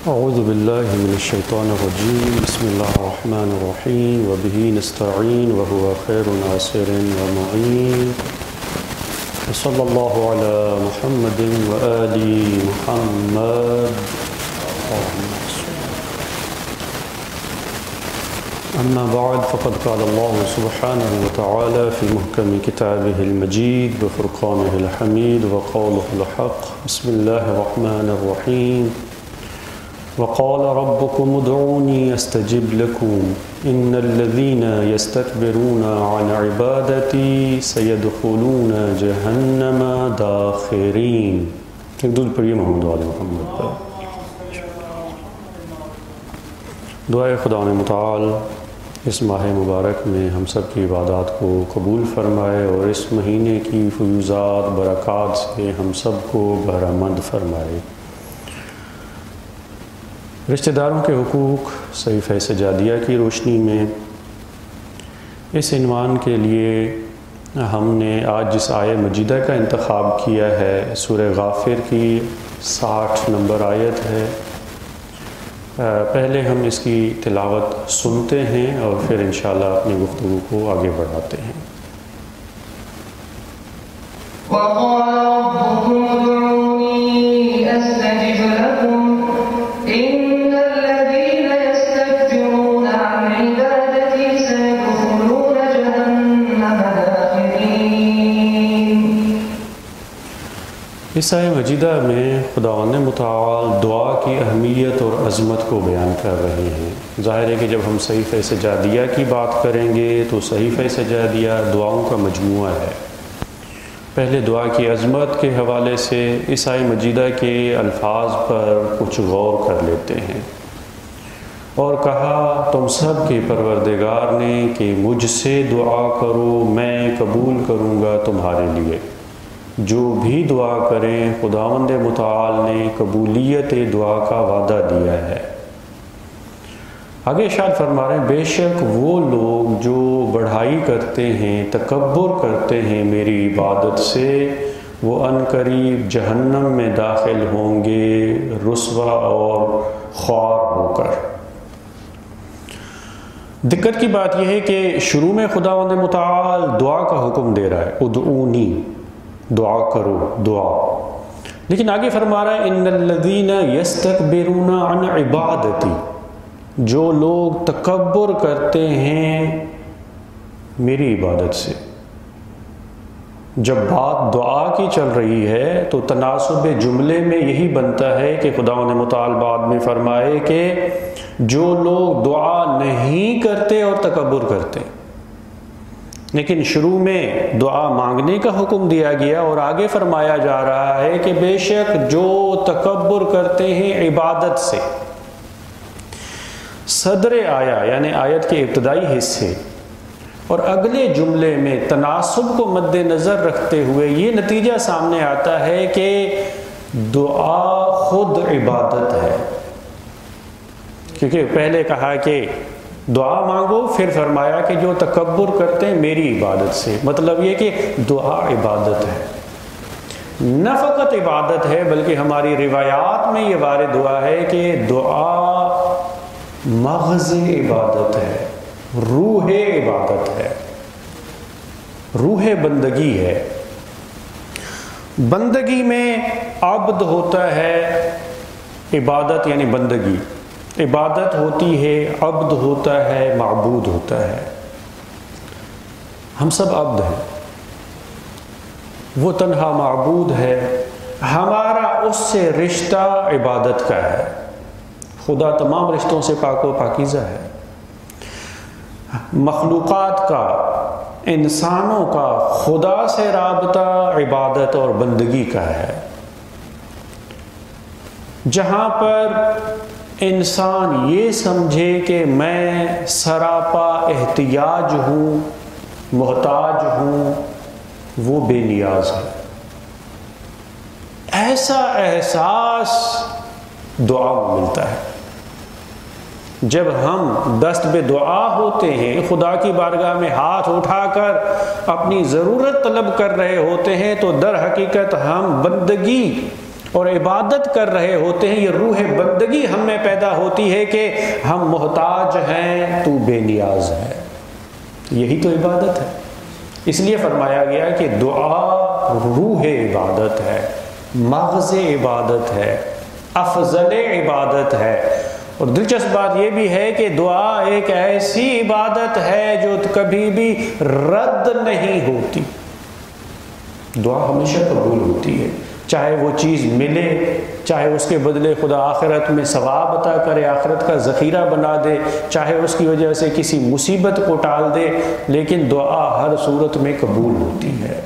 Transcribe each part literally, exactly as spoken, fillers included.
اعوذ باللہ من الشیطان الرجیم بسم اللہ الرحمن الرحیم وبہ نستعین وهو خیر ناصر ومعین وصلی اللہ علی محمد وآل محمد اما بعد فقد قال اللہ سبحانہ وتعالی فی محکم کتابہ المجید وفرقانہ الحمید وقولہ الحق بسم اللہ الرحمن الرحیم وقال ربكم ادعوني استجب لكم ان الذين يستكبرون عن عبادتي سيدخلون جهنم داخرين. ایک دل پڑھیے محمد والے محمد پر. دعائے خدا متعال اس ماہ مبارک میں ہم سب کی عبادات کو قبول فرمائے اور اس مہینے کی فیوزات برکات سے ہم سب کو بہرمند فرمائے. رشتہ داروں کے حقوق صحیفہ سجادیہ کی روشنی میں اس عنوان کے لیے ہم نے آج جس آیہ مجیدہ کا انتخاب کیا ہے سورہ غافر کی ساٹھ نمبر آیت ہے. پہلے ہم اس کی تلاوت سنتے ہیں اور پھر انشاءاللہ اپنی گفتگو کو آگے بڑھاتے ہیں. وَقَالَ رَبُّكُمُ ادْعُونِي أَسْتَجِبْ لَكُمْ إِنَّ الَّذِينَ يَسْتَكْبِرُونَ عَنْ عِبَادَتِي سَيَدْخُلُونَ جَهَنَّمَ دَاخِرِينَ. اس آیہ مجیدہ میں خداوند متعال دعا کی اہمیت اور عظمت کو بیان کر رہے ہیں. ظاہر ہے کہ جب ہم صحیفہ سجادیہ کی بات کریں گے تو صحیفہ سجادیہ دعاؤں کا مجموعہ ہے. پہلے دعا کی عظمت کے حوالے سے اس آیہ مجیدہ کے الفاظ پر کچھ غور کر لیتے ہیں. اور کہا تم سب کے پروردگار نے کہ مجھ سے دعا کرو میں قبول کروں گا تمہارے لیے. جو بھی دعا کریں خداوند متعال نے قبولیت دعا کا وعدہ دیا ہے. آگے ارشاد فرما رہے ہیں بے شک وہ لوگ جو بڑھائی کرتے ہیں تکبر کرتے ہیں میری عبادت سے وہ عنقریب جہنم میں داخل ہوں گے رسوا اور خوار ہو کر. دقت کی بات یہ ہے کہ شروع میں خداوند متعال دعا کا حکم دے رہا ہے ادعونی دعا کرو دعا، لیکن آگے فرما رہا ہے ان الذین یستکبرون عن عبادتی جو لوگ تکبر کرتے ہیں میری عبادت سے. جب بات دعا کی چل رہی ہے تو تناسب جملے میں یہی بنتا ہے کہ خداوند متعال بعد میں فرمائے کہ جو لوگ دعا نہیں کرتے اور تکبر کرتے، لیکن شروع میں دعا مانگنے کا حکم دیا گیا اور آگے فرمایا جا رہا ہے کہ بے شک جو تکبر کرتے ہیں عبادت سے. صدر آیا یعنی آیت کے ابتدائی حصے اور اگلے جملے میں تناسب کو مد نظر رکھتے ہوئے یہ نتیجہ سامنے آتا ہے کہ دعا خود عبادت ہے. کیونکہ پہلے کہا کہ دعا مانگو، پھر فرمایا کہ جو تکبر کرتے ہیں میری عبادت سے. مطلب یہ کہ دعا عبادت ہے، نہ فقط عبادت ہے بلکہ ہماری روایات میں یہ وارد ہوا ہے کہ دعا مغز عبادت ہے، روح عبادت ہے، روح بندگی ہے. بندگی میں عبد ہوتا ہے، عبادت یعنی بندگی، عبادت ہوتی ہے، عبد ہوتا ہے، معبود ہوتا ہے. ہم سب عبد ہیں، وہ تنہا معبود ہے. ہمارا اس سے رشتہ عبادت کا ہے. خدا تمام رشتوں سے پاک و پاکیزہ ہے. مخلوقات کا، انسانوں کا خدا سے رابطہ عبادت اور بندگی کا ہے. جہاں پر انسان یہ سمجھے کہ میں سراپا احتیاج ہوں، محتاج ہوں، وہ بے نیاز ہے. ایسا احساس دعا میں ملتا ہے. جب ہم دست بے دعا ہوتے ہیں، خدا کی بارگاہ میں ہاتھ اٹھا کر اپنی ضرورت طلب کر رہے ہوتے ہیں، تو در حقیقت ہم بندگی اور عبادت کر رہے ہوتے ہیں، یہ روح بندگی ہم میں پیدا ہوتی ہے کہ ہم محتاج ہیں، تو بے نیاز ہے، یہی تو عبادت ہے۔ اس لیے فرمایا گیا کہ دعا روح عبادت ہے، مغز عبادت ہے، افضل عبادت ہے۔ اور دلچسپ بات یہ بھی ہے کہ دعا ایک ایسی عبادت ہے جو کبھی بھی رد نہیں ہوتی، دعا ہمیشہ قبول ہوتی ہے، چاہے وہ چیز ملے، چاہے اس کے بدلے خدا آخرت میں ثواب عطا کرے، آخرت کا ذخیرہ بنا دے، چاہے اس کی وجہ سے کسی مصیبت کو ٹال دے، لیکن دعا ہر صورت میں قبول ہوتی ہے۔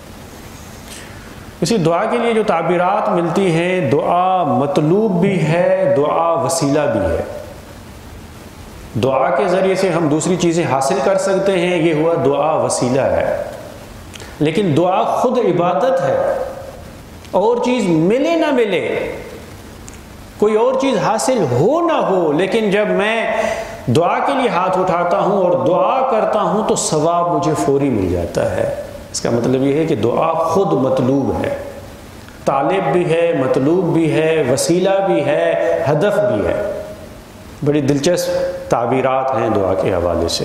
اسی دعا کے لیے جو تعبیرات ملتی ہیں، دعا مطلوب بھی ہے، دعا وسیلہ بھی ہے۔ دعا کے ذریعے سے ہم دوسری چیزیں حاصل کر سکتے ہیں، یہ ہوا دعا وسیلہ ہے، لیکن دعا خود عبادت ہے۔ اور چیز ملے نہ ملے، کوئی اور چیز حاصل ہو نہ ہو، لیکن جب میں دعا کے لیے ہاتھ اٹھاتا ہوں اور دعا کرتا ہوں تو ثواب مجھے فوری مل جاتا ہے۔ اس کا مطلب یہ ہے کہ دعا خود مطلوب ہے، طالب بھی ہے، مطلوب بھی ہے، وسیلہ بھی ہے، ہدف بھی ہے۔ بڑی دلچسپ تعبیرات ہیں دعا کے حوالے سے۔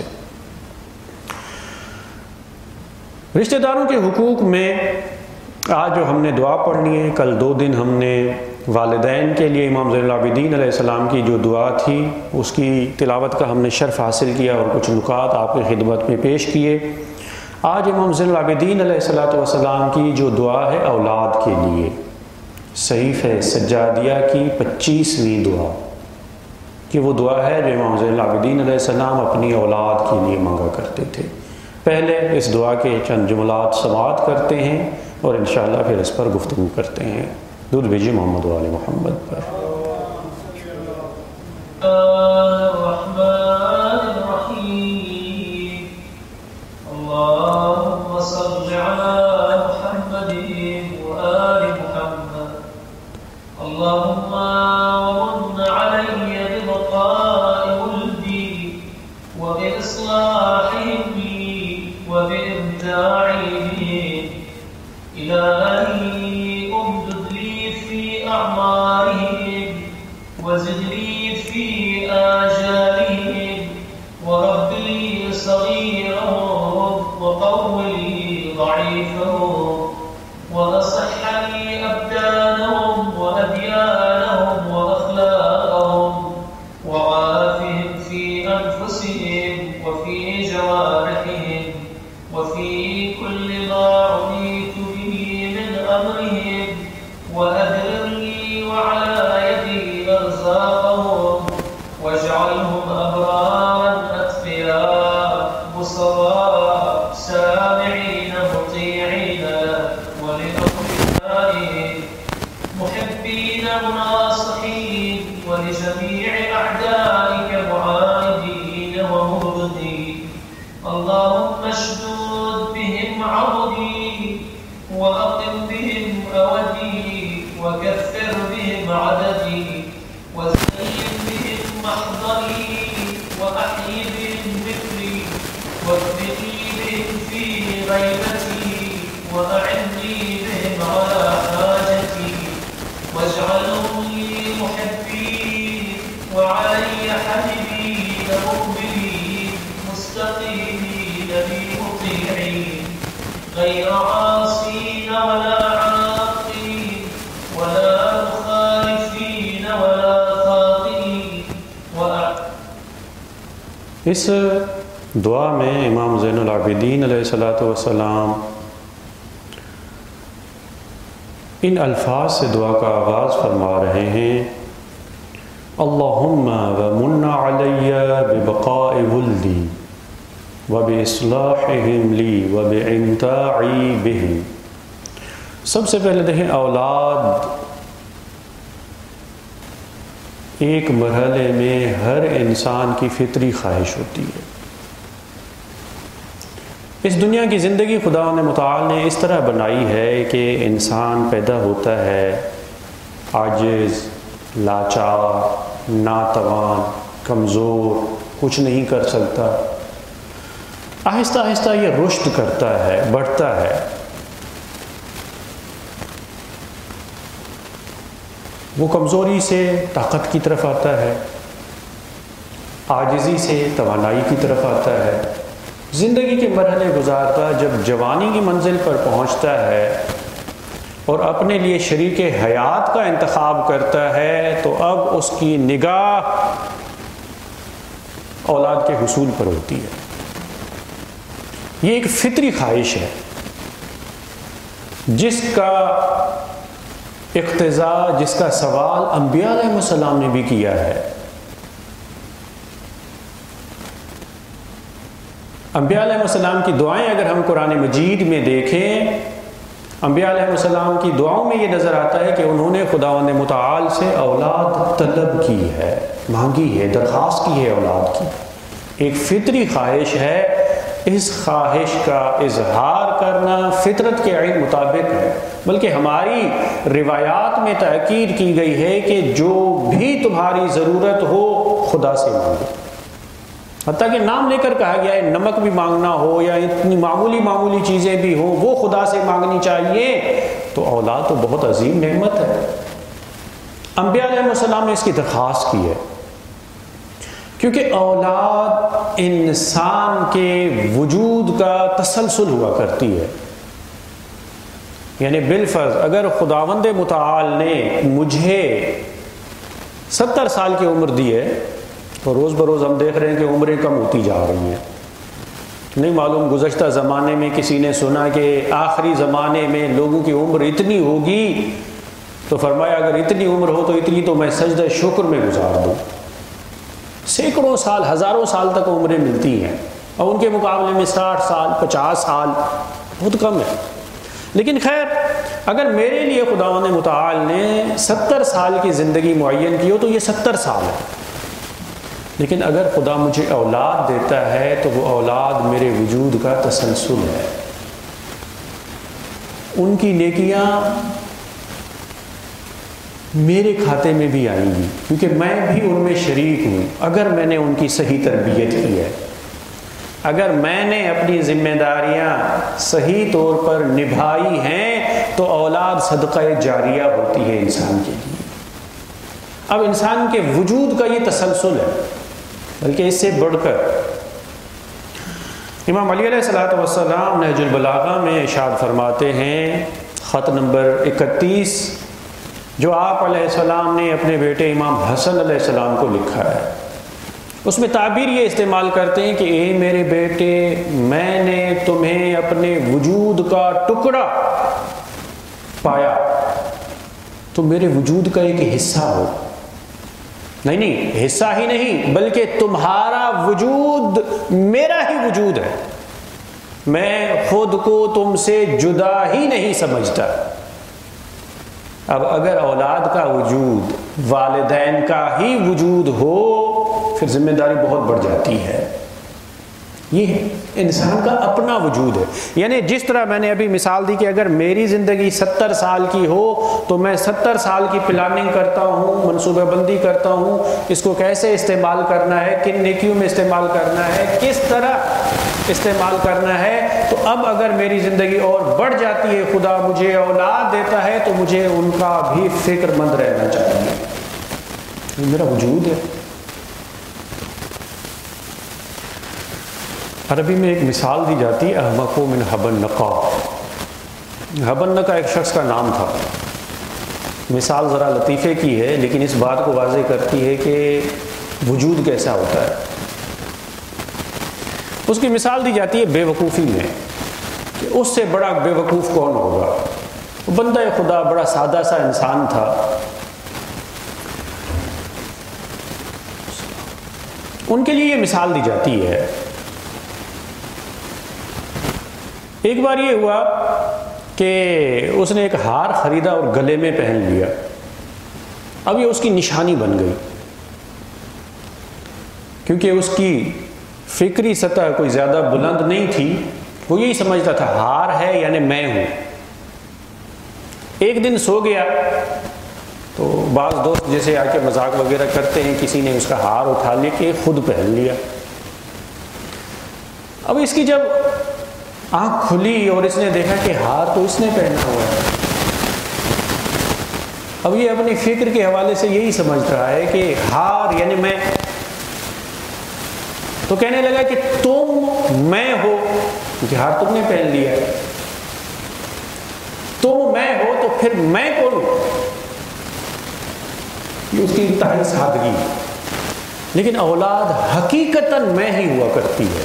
رشتہ داروں کے حقوق میں آج جو ہم نے دعا پڑھنی ہے، کل دو دن ہم نے والدین کے لیے امام زین العابدین علیہ السلام کی جو دعا تھی اس کی تلاوت کا ہم نے شرف حاصل کیا اور کچھ نکات آپ کی خدمت میں پیش کیے۔ آج امام زین العابدین علیہ الصلوۃ والسلام کی جو دعا ہے اولاد کے لیے، صحیفہ سجادیہ کی پچیسویں دعا، کہ وہ دعا ہے جو امام زین العابدین علیہ السلام اپنی اولاد کے لیے مانگا کرتے تھے۔ پہلے اس دعا کے چند جملات سماعت کرتے ہیں اور انشاءاللہ پھر اس پر گفتگو کرتے ہیں۔ درود بھیجیے محمد و آل محمد پر۔ اللهم صل على محمد وآل محمد اللهم ومن علي ببقاء ولدي وبإصلاحهم لي وبإبداعي بهم إلهي امدد لي في أعمارهم وزد لي في آجالهم ورب لي صغيرهم وقو لي ضعيفهم وأصح لي أبدانهم وأديانهم وأخلاقهم وعافهم في أنفسهم وفي جوارحهم وفي كل ما عنيت به من أمرهم وأدر لي وعلى يدي أرزاقهم واجعلهم أبرارا أتقياء بصراء سامعين مطيعين ولأوليائهم محبين مناصحين ولجميع أعدائك معاندين ومبغضين اللهم اشدد بهم عضدي وأقم بهم أودي وكثر بهم عددي وزين بهم محضري وأحيي بهم ذكري واكفني بهم في غيبتي وأعني بهم على حاجتي واجعلهم لي محبين وعلي حبيبين مقبلين مستقيمين بي مطيعين غير عاصين ولا عاقين ولا مخالفين ولا خاطئين اس دعا میں امام زین العابدین علیہ الصلوۃ والسلام ان الفاظ سے دعا کا آغاز فرما رہے ہیں، اللہم ومن علی ببقاء ولدی وباصلاحہم لی وبامتاعی بہم۔ سب سے پہلے دیکھیں، اولاد ایک مرحلے میں ہر انسان کی فطری خواہش ہوتی ہے۔ اس دنیا کی زندگی خداوند متعال نے اس طرح بنائی ہے کہ انسان پیدا ہوتا ہے عاجز، لاچار، ناتوان، کمزور، کچھ نہیں کر سکتا۔ آہستہ آہستہ یہ رشد کرتا ہے، بڑھتا ہے، وہ کمزوری سے طاقت کی طرف آتا ہے، عاجزی سے توانائی کی طرف آتا ہے، زندگی کے مرحلے گزارتا جب جوانی کی منزل پر پہنچتا ہے اور اپنے لیے شریک حیات کا انتخاب کرتا ہے تو اب اس کی نگاہ اولاد کے حصول پر ہوتی ہے۔ یہ ایک فطری خواہش ہے جس کا اقتضاء، جس کا سوال انبیاء علیہ السلام نے بھی کیا ہے۔ انبیاء علیہ السلام کی دعائیں اگر ہم قرآن مجید میں دیکھیں، انبیاء علیہ السلام کی دعاؤں میں یہ نظر آتا ہے کہ انہوں نے خداوند متعال سے اولاد طلب کی ہے، مانگی ہے، درخواست کی ہے اولاد کی۔ ایک فطری خواہش ہے، اس خواہش کا اظہار کرنا فطرت کے عین مطابق ہے، بلکہ ہماری روایات میں تاکید کی گئی ہے کہ جو بھی تمہاری ضرورت ہو خدا سے مانگو۔ حتیٰ کہ نام لے کر کہا گیا ہے نمک بھی مانگنا ہو یا اتنی معمولی معمولی چیزیں بھی ہوں وہ خدا سے مانگنی چاہیے، تو اولاد تو بہت عظیم نعمت ہے۔ انبیاء علیہ السلام نے اس کی درخواست کی ہے کیونکہ اولاد انسان کے وجود کا تسلسل ہوا کرتی ہے۔ یعنی بالفرض اگر خداوند متعال نے مجھے ستر سال کی عمر دی ہے اور روز بروز ہم دیکھ رہے ہیں کہ عمریں کم ہوتی جا رہی ہیں، نہیں معلوم گزشتہ زمانے میں کسی نے سنا کہ آخری زمانے میں لوگوں کی عمر اتنی ہوگی، تو فرمایا اگر اتنی عمر ہو تو اتنی تو میں سجدہ شکر میں گزار دوں۔ سینکڑوں سال، ہزاروں سال تک عمریں ملتی ہیں اور ان کے مقابلے میں ساٹھ سال، پچاس سال بہت کم ہے۔ لیکن خیر، اگر میرے لیے خداوند متعال نے ستر سال کی زندگی معین کی ہو تو یہ ستر سال ہے، لیکن اگر خدا مجھے اولاد دیتا ہے تو وہ اولاد میرے وجود کا تسلسل ہے۔ ان کی نیکیاں میرے کھاتے میں بھی آئیں گی کیونکہ میں بھی ان میں شریک ہوں اگر میں نے ان کی صحیح تربیت کی ہے، اگر میں نے اپنی ذمہ داریاں صحیح طور پر نبھائی ہیں تو اولاد صدقہ جاریہ ہوتی ہے انسان کے لیے۔ اب انسان کے وجود کا یہ تسلسل ہے، بلکہ اس سے بڑھ کر امام علی علیہ الصلوۃ والسلام نہج البلاغہ میں ارشاد فرماتے ہیں، خط نمبر اکتیس، جو آپ علیہ السلام نے اپنے بیٹے امام حسن علیہ السلام کو لکھا ہے، اس میں تعبیر یہ استعمال کرتے ہیں کہ اے میرے بیٹے، میں نے تمہیں اپنے وجود کا ٹکڑا پایا، تم میرے وجود کا ایک حصہ ہو۔ نہیں نہیں، حصہ ہی نہیں بلکہ تمہارا وجود میرا ہی وجود ہے، میں خود کو تم سے جدا ہی نہیں سمجھتا۔ اب اگر اولاد کا وجود والدین کا ہی وجود ہو پھر ذمہ داری بہت بڑھ جاتی ہے۔ یہ انسان کا اپنا وجود ہے، یعنی جس طرح میں نے ابھی مثال دی کہ اگر میری زندگی ستر سال کی ہو تو میں ستر سال کی پلاننگ کرتا ہوں، منصوبہ بندی کرتا ہوں، اس کو کیسے استعمال کرنا ہے، کن نیکیوں میں استعمال کرنا ہے، کس طرح استعمال کرنا ہے۔ تو اب اگر میری زندگی اور بڑھ جاتی ہے، خدا مجھے اولاد دیتا ہے تو مجھے ان کا بھی فکر مند رہنا چاہیے، یہ میرا وجود ہے۔ عربی میں ایک مثال دی جاتی ہے، احمق من حبن نقا۔ حبن نقا ایک شخص کا نام تھا۔ مثال ذرا لطیفے کی ہے لیکن اس بات کو واضح کرتی ہے کہ وجود کیسا ہوتا ہے۔ اس کی مثال دی جاتی ہے بے وقوفی میں کہ اس سے بڑا بے وقوف کون ہوگا۔ وہ بندہ خدا بڑا سادہ سا انسان تھا، ان کے لیے یہ مثال دی جاتی ہے۔ ایک بار یہ ہوا کہ اس نے ایک ہار خریدا اور گلے میں پہن لیا، اب یہ اس کی نشانی بن گئی کیونکہ اس کی فکری سطح کوئی زیادہ بلند نہیں تھی، وہ یہی سمجھتا تھا ہار ہے یعنی میں ہوں۔ ایک دن سو گیا تو بعض دوست جیسے آ کے مذاق وغیرہ کرتے ہیں، کسی نے اس کا ہار اٹھا لے کے خود پہن لیا۔ اب اس کی جب آنکھ کھلی اور اس نے دیکھا کہ ہار تو اس نے پہنا ہوا ہے، اب یہ اپنی فکر کے حوالے سے یہی سمجھ رہا ہے کہ ہار یعنی میں، تو کہنے لگا کہ تم میں ہو، کیونکہ ہار تم نے پہن لیا ہے، تم میں ہو تو پھر میں کون ہوں؟ یہ اس کی انتہائی سادگی، لیکن اولاد حقیقتاً میں ہی ہوا کرتی ہے،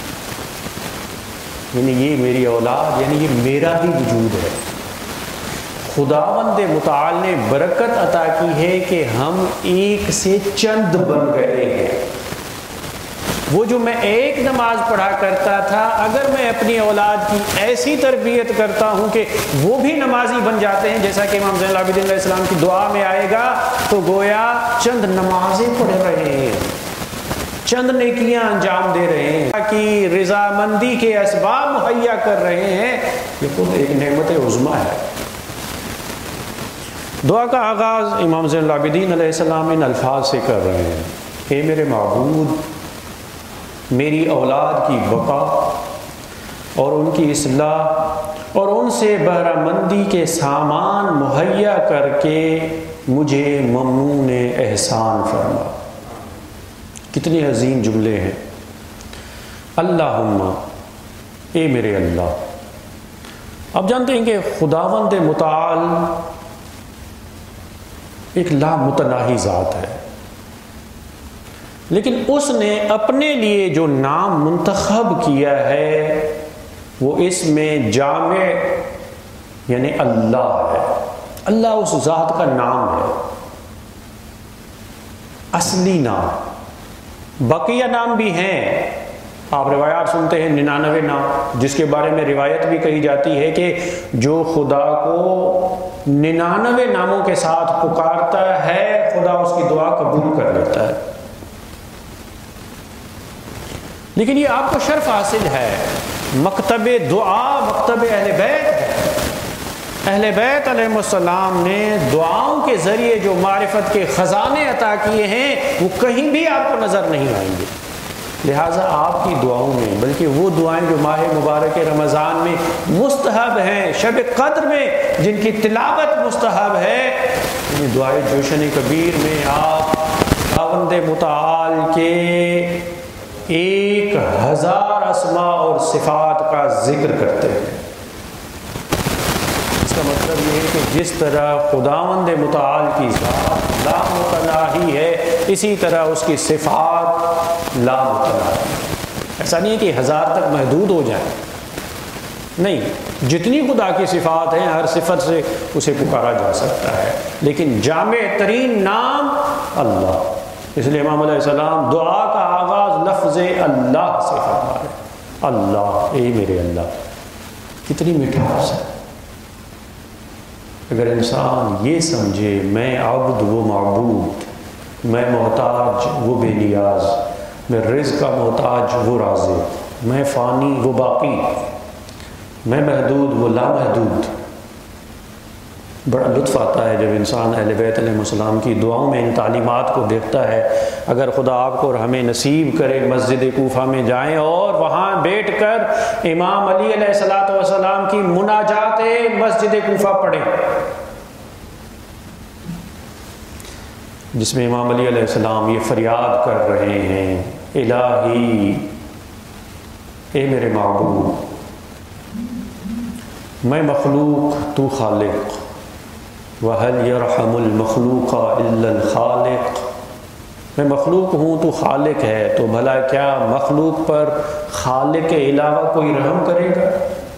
یعنی یہ میری اولاد، یعنی یہ میرا ہی وجود ہے۔ خداوند متعال نے برکت عطا کی ہے کہ ہم ایک سے چند بن گئے ہیں۔ وہ جو میں ایک نماز پڑھا کرتا تھا، اگر میں اپنی اولاد کی ایسی تربیت کرتا ہوں کہ وہ بھی نمازی بن جاتے ہیں، جیسا کہ امام زین العابدین علیہ السلام کی دعا میں آئے گا، تو گویا چند نمازیں پڑھ رہے ہیں، چند نیکیاں انجام دے رہے ہیں، کہ رضامندی کے اسباب مہیا کر رہے ہیں، یہ خود ایک نعمت عظمیٰ ہے۔ دعا کا آغاز امام زین العابدین علیہ السلام ان الفاظ سے کر رہے ہیں: اے میرے معبود، میری اولاد کی بقا اور ان کی اصلاح اور ان سے بہرہ مندی کے سامان مہیا کر کے مجھے ممنون احسان فرما۔ کتنے عظیم جملے ہیں۔ اللہم، اے میرے اللہ۔ اب جانتے ہیں کہ خداوند متعال ایک لامتناہی ذات ہے، لیکن اس نے اپنے لیے جو نام منتخب کیا ہے وہ اس میں جامع یعنی اللہ ہے۔ اللہ اس ذات کا نام ہے، اصلی نام۔ بقیہ نام بھی ہیں، آپ روایات سنتے ہیں ننانوے نام، جس کے بارے میں روایت بھی کہی جاتی ہے کہ جو خدا کو ننانوے ناموں کے ساتھ پکارتا ہے، خدا اس کی دعا قبول کر لیتا ہے۔ لیکن یہ آپ کو شرف حاصل ہے، مکتب دعا مکتب اہل بیت ہے۔ اہل بیت علیہ السلام نے دعاؤں کے ذریعے جو معرفت کے خزانے عطا کیے ہیں وہ کہیں بھی آپ کو نظر نہیں آئیں گے۔ لہٰذا آپ کی دعاؤں میں، بلکہ وہ دعائیں جو ماہ مبارک رمضان میں مستحب ہیں، شب قدر میں جن کی تلاوت مستحب ہے، یعنی دعائے جوشن کبیر میں آپ خداوند متعال کے ایک ہزار اسماء اور صفات کا ذکر کرتے ہیں۔ اس کا مطلب یہ ہے کہ جس طرح خداوند متعال کی ذات لامتناہی ہے، اسی طرح اس کی صفات لامتناہی ہے۔ ایسا نہیں ہے کہ ہزار تک محدود ہو جائیں، نہیں، جتنی خدا کی صفات ہیں ہر صفت سے اسے پکارا جا سکتا ہے، لیکن جامع ترین نام اللہ۔ اس لیے امام علیہ السلام دعا کا آغاز لفظ اللہ سے فرما رہے ہیں، اللہ، اے میرے اللہ۔ کتنی مٹھاس ہے۔ اگر انسان یہ سمجھے میں عبد و معبود، میں محتاج وہ بے نیاز، میں رزق کا محتاج وہ رازق، میں فانی وہ باقی، میں محدود وہ لامحدود، بڑا لطف آتا ہے جب انسان اہل بیت علیہ السلام کی دعاؤں میں ان تعلیمات کو دیکھتا ہے۔ اگر خدا آپ کو اور ہمیں نصیب کرے مسجد کوفہ میں جائیں اور وہاں بیٹھ کر امام علی علیہ الصلوۃ والسلام کی مناجات مسجد کوفہ پڑھیں، جس میں امام علی علیہ السلام یہ فریاد کر رہے ہیں: الہی، اے میرے معبود، میں مخلوق، تو خالق، وَهَلْ يَرْحَمُ الْمَخْلُوقَ إِلَّا الْخَالِقِ، میں مخلوق ہوں، تو خالق ہے، تو بھلا کیا مخلوق پر خالق کے علاوہ کوئی رحم کرے گا؟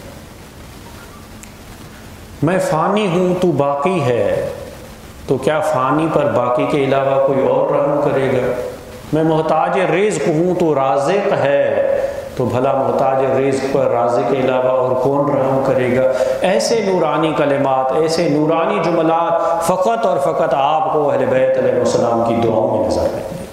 میں فانی ہوں، تو باقی ہے، تو کیا فانی پر باقی کے علاوہ کوئی اور رحم کرے گا؟ میں محتاج رزق ہوں، تو رازق ہے، تو بھلا محتاج رزق پر رازق کے علاوہ اور کون رحم کرے گا؟ ایسے نورانی کلمات، ایسے نورانی جملات فقط اور فقط آپ کو اہل بیت علیہ السلام کی دعاؤں میں نظر آئیں گے۔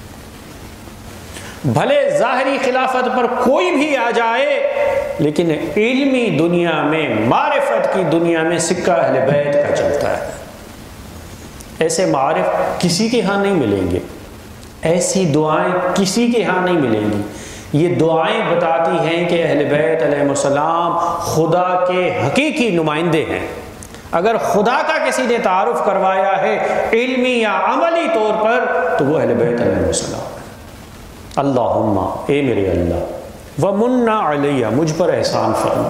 بھلے ظاہری خلافت پر کوئی بھی آ جائے، لیکن علمی دنیا میں، معرفت کی دنیا میں سکہ اہل بیت کا چلتا ہے۔ ایسے معارف کسی کے ہاں نہیں ملیں گے، ایسی دعائیں کسی کے ہاں نہیں ملیں گی۔ یہ دعائیں بتاتی ہیں کہ اہل بیت علیہ السلام خدا کے حقیقی نمائندے ہیں۔ اگر خدا کا کسی نے تعارف کروایا ہے علمی یا عملی طور پر تو وہ اہل بیت علیہ السلام. اللہم اے میرے اللہ ومن علیہ مجھ پر احسان فرما.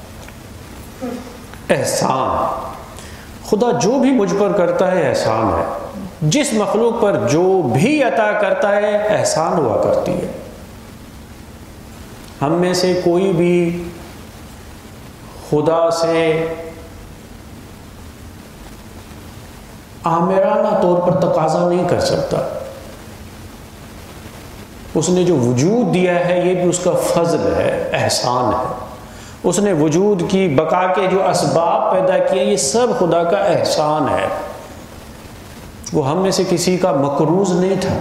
احسان خدا جو بھی مجھ پر کرتا ہے احسان ہے. جس مخلوق پر جو بھی عطا کرتا ہے احسان ہوا کرتی ہے. ہم میں سے کوئی بھی خدا سے آمرانہ طور پر تقاضا نہیں کر سکتا. اس نے جو وجود دیا ہے یہ بھی اس کا فضل ہے، احسان ہے. اس نے وجود کی بقا کے جو اسباب پیدا کیے یہ سب خدا کا احسان ہے. وہ ہم میں سے کسی کا مقروض نہیں تھا،